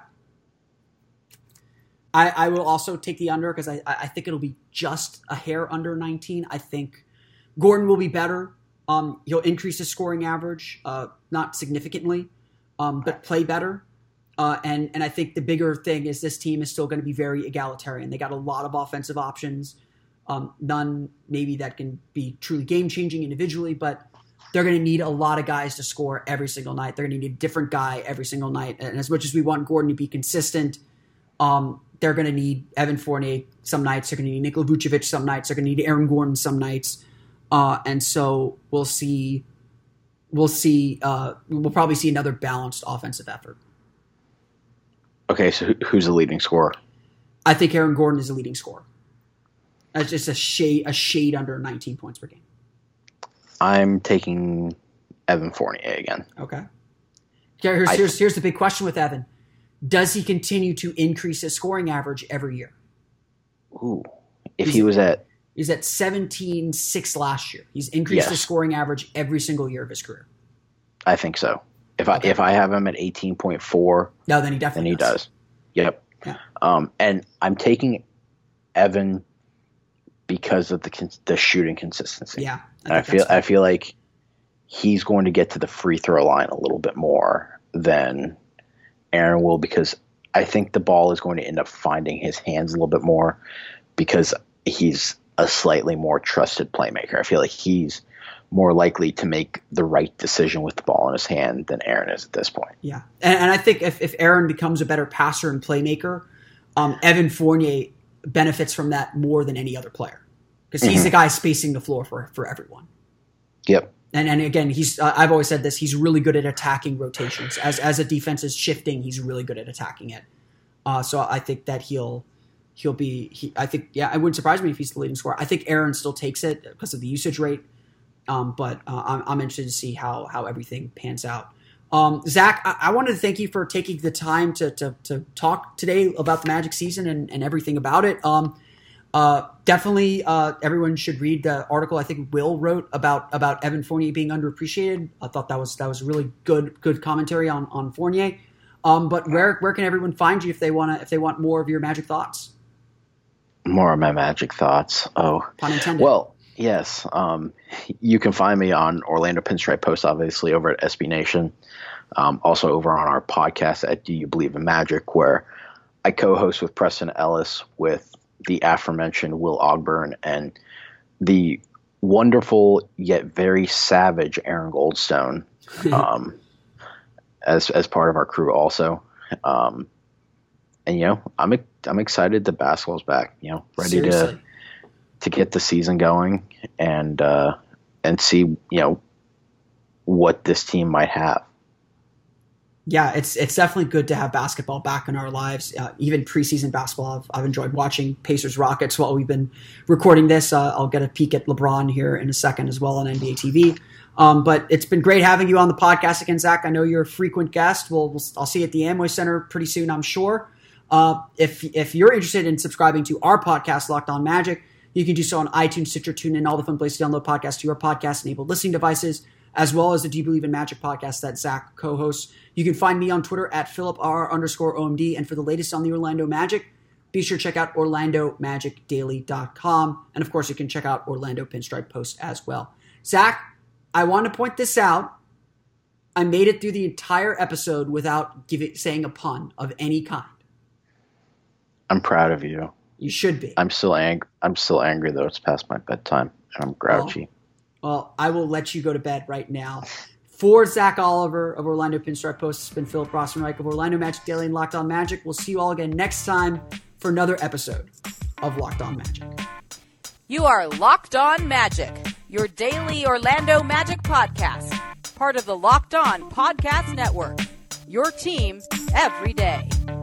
I, I will also take the under because I, I think it'll be just a hair under nineteen. I think Gordon will be better. Um, he'll increase his scoring average, uh, not significantly, um, but play better. Uh, and, and I think the bigger thing is this team is still going to be very egalitarian. They got a lot of offensive options, um, none maybe that can be truly game-changing individually, but they're going to need a lot of guys to score every single night. They're going to need a different guy every single night. And as much as we want Gordon to be consistent, um, they're going to need Evan Fournier some nights. They're going to need Nikola Vucevic some nights. They're going to need Aaron Gordon some nights. Uh, and so we'll see, we'll see, uh, we'll probably see another balanced offensive effort. Okay, so who's the leading scorer? I think Aaron Gordon is the leading scorer. That's just a shade, a shade under nineteen points per game. I'm taking Evan Fournier again. Okay. Here's, I, here's, here's the big question with Evan. Does he continue to increase his scoring average every year? Ooh. If he's, he was at... He's at seventeen six last year. He's increased yes. his scoring average every single year of his career. I think so. If I okay. if I have him at eighteen point four... No, then he definitely then he does. does. Yep. Yeah. Um, and I'm taking Evan because of the the shooting consistency. Yeah. I, I feel I feel like he's going to get to the free throw line a little bit more than Aaron will, because I think the ball is going to end up finding his hands a little bit more because he's a slightly more trusted playmaker. I feel like he's more likely to make the right decision with the ball in his hand than Aaron is at this point. Yeah. And, and I think if, if Aaron becomes a better passer and playmaker, um, Evan Fournier benefits from that more than any other player because he's mm-hmm. the guy spacing the floor for, for everyone. Yep. And and again, he's uh, I've always said this, he's really good at attacking rotations. As as a defense is shifting, he's really good at attacking it. Uh, so I think that he'll he'll be he, I think yeah, it wouldn't surprise me if he's the leading scorer. I think Aaron still takes it because of the usage rate. Um, but uh, I'm, I'm interested to see how how everything pans out. Um, Zach, I, I wanted to thank you for taking the time to to, to talk today about the Magic season and, and everything about it. Um, Uh, definitely, uh, everyone should read the article I think Will wrote about about Evan Fournier being underappreciated. I thought that was that was really good good commentary on on Fournier. Um, but where where can everyone find you if they want to if they want more of your Magic thoughts? More of my Magic thoughts. Oh, pun intended. Well, yes. Um, you can find me on Orlando Pinstripe Post, obviously over at S B Nation. Um, also over on our podcast at Do You Believe in Magic, where I co-host with Preston Ellis with the aforementioned Will Ogburn and the wonderful yet very savage Aaron Goldstone um, as as part of our crew also. Um, and, you know, I'm I'm excited that basketball's back, you know, ready Seriously. to to get the season going and uh, and see, you know, what this team might have. Yeah, it's it's definitely good to have basketball back in our lives. Uh, even preseason basketball, I've, I've enjoyed watching Pacers Rockets while we've been recording this. Uh, I'll get a peek at LeBron here in a second as well on N B A T V. Um, but it's been great having you on the podcast again, Zach. I know you're a frequent guest. We'll, we'll I'll see you at the Amway Center pretty soon, I'm sure. Uh, if if you're interested in subscribing to our podcast, Locked On Magic, you can do so on iTunes, Stitcher, TuneIn, all the fun places to download podcasts to your podcast-enabled listening devices, as well as the Do You Believe in Magic podcast that Zach co-hosts. You can find me on Twitter at PhilipR underscore OMD. And for the latest on the Orlando Magic, be sure to check out Orlando Magic Daily dot com. And of course, you can check out Orlando Pinstripe Post as well. Zach, I want to point this out. I made it through the entire episode without giving, saying a pun of any kind. I'm proud of you. You should be. I'm still angry. I'm still angry though. It's past my bedtime and I'm grouchy. Well, well, I will let you go to bed right now. For Zach Oliver of Orlando Pinstripe Post, it's been Philip Rossman-Reich of Orlando Magic Daily and Locked On Magic. We'll see you all again next time for another episode of Locked On Magic. You are Locked On Magic, your daily Orlando Magic podcast, part of the Locked On Podcast Network, your team every day.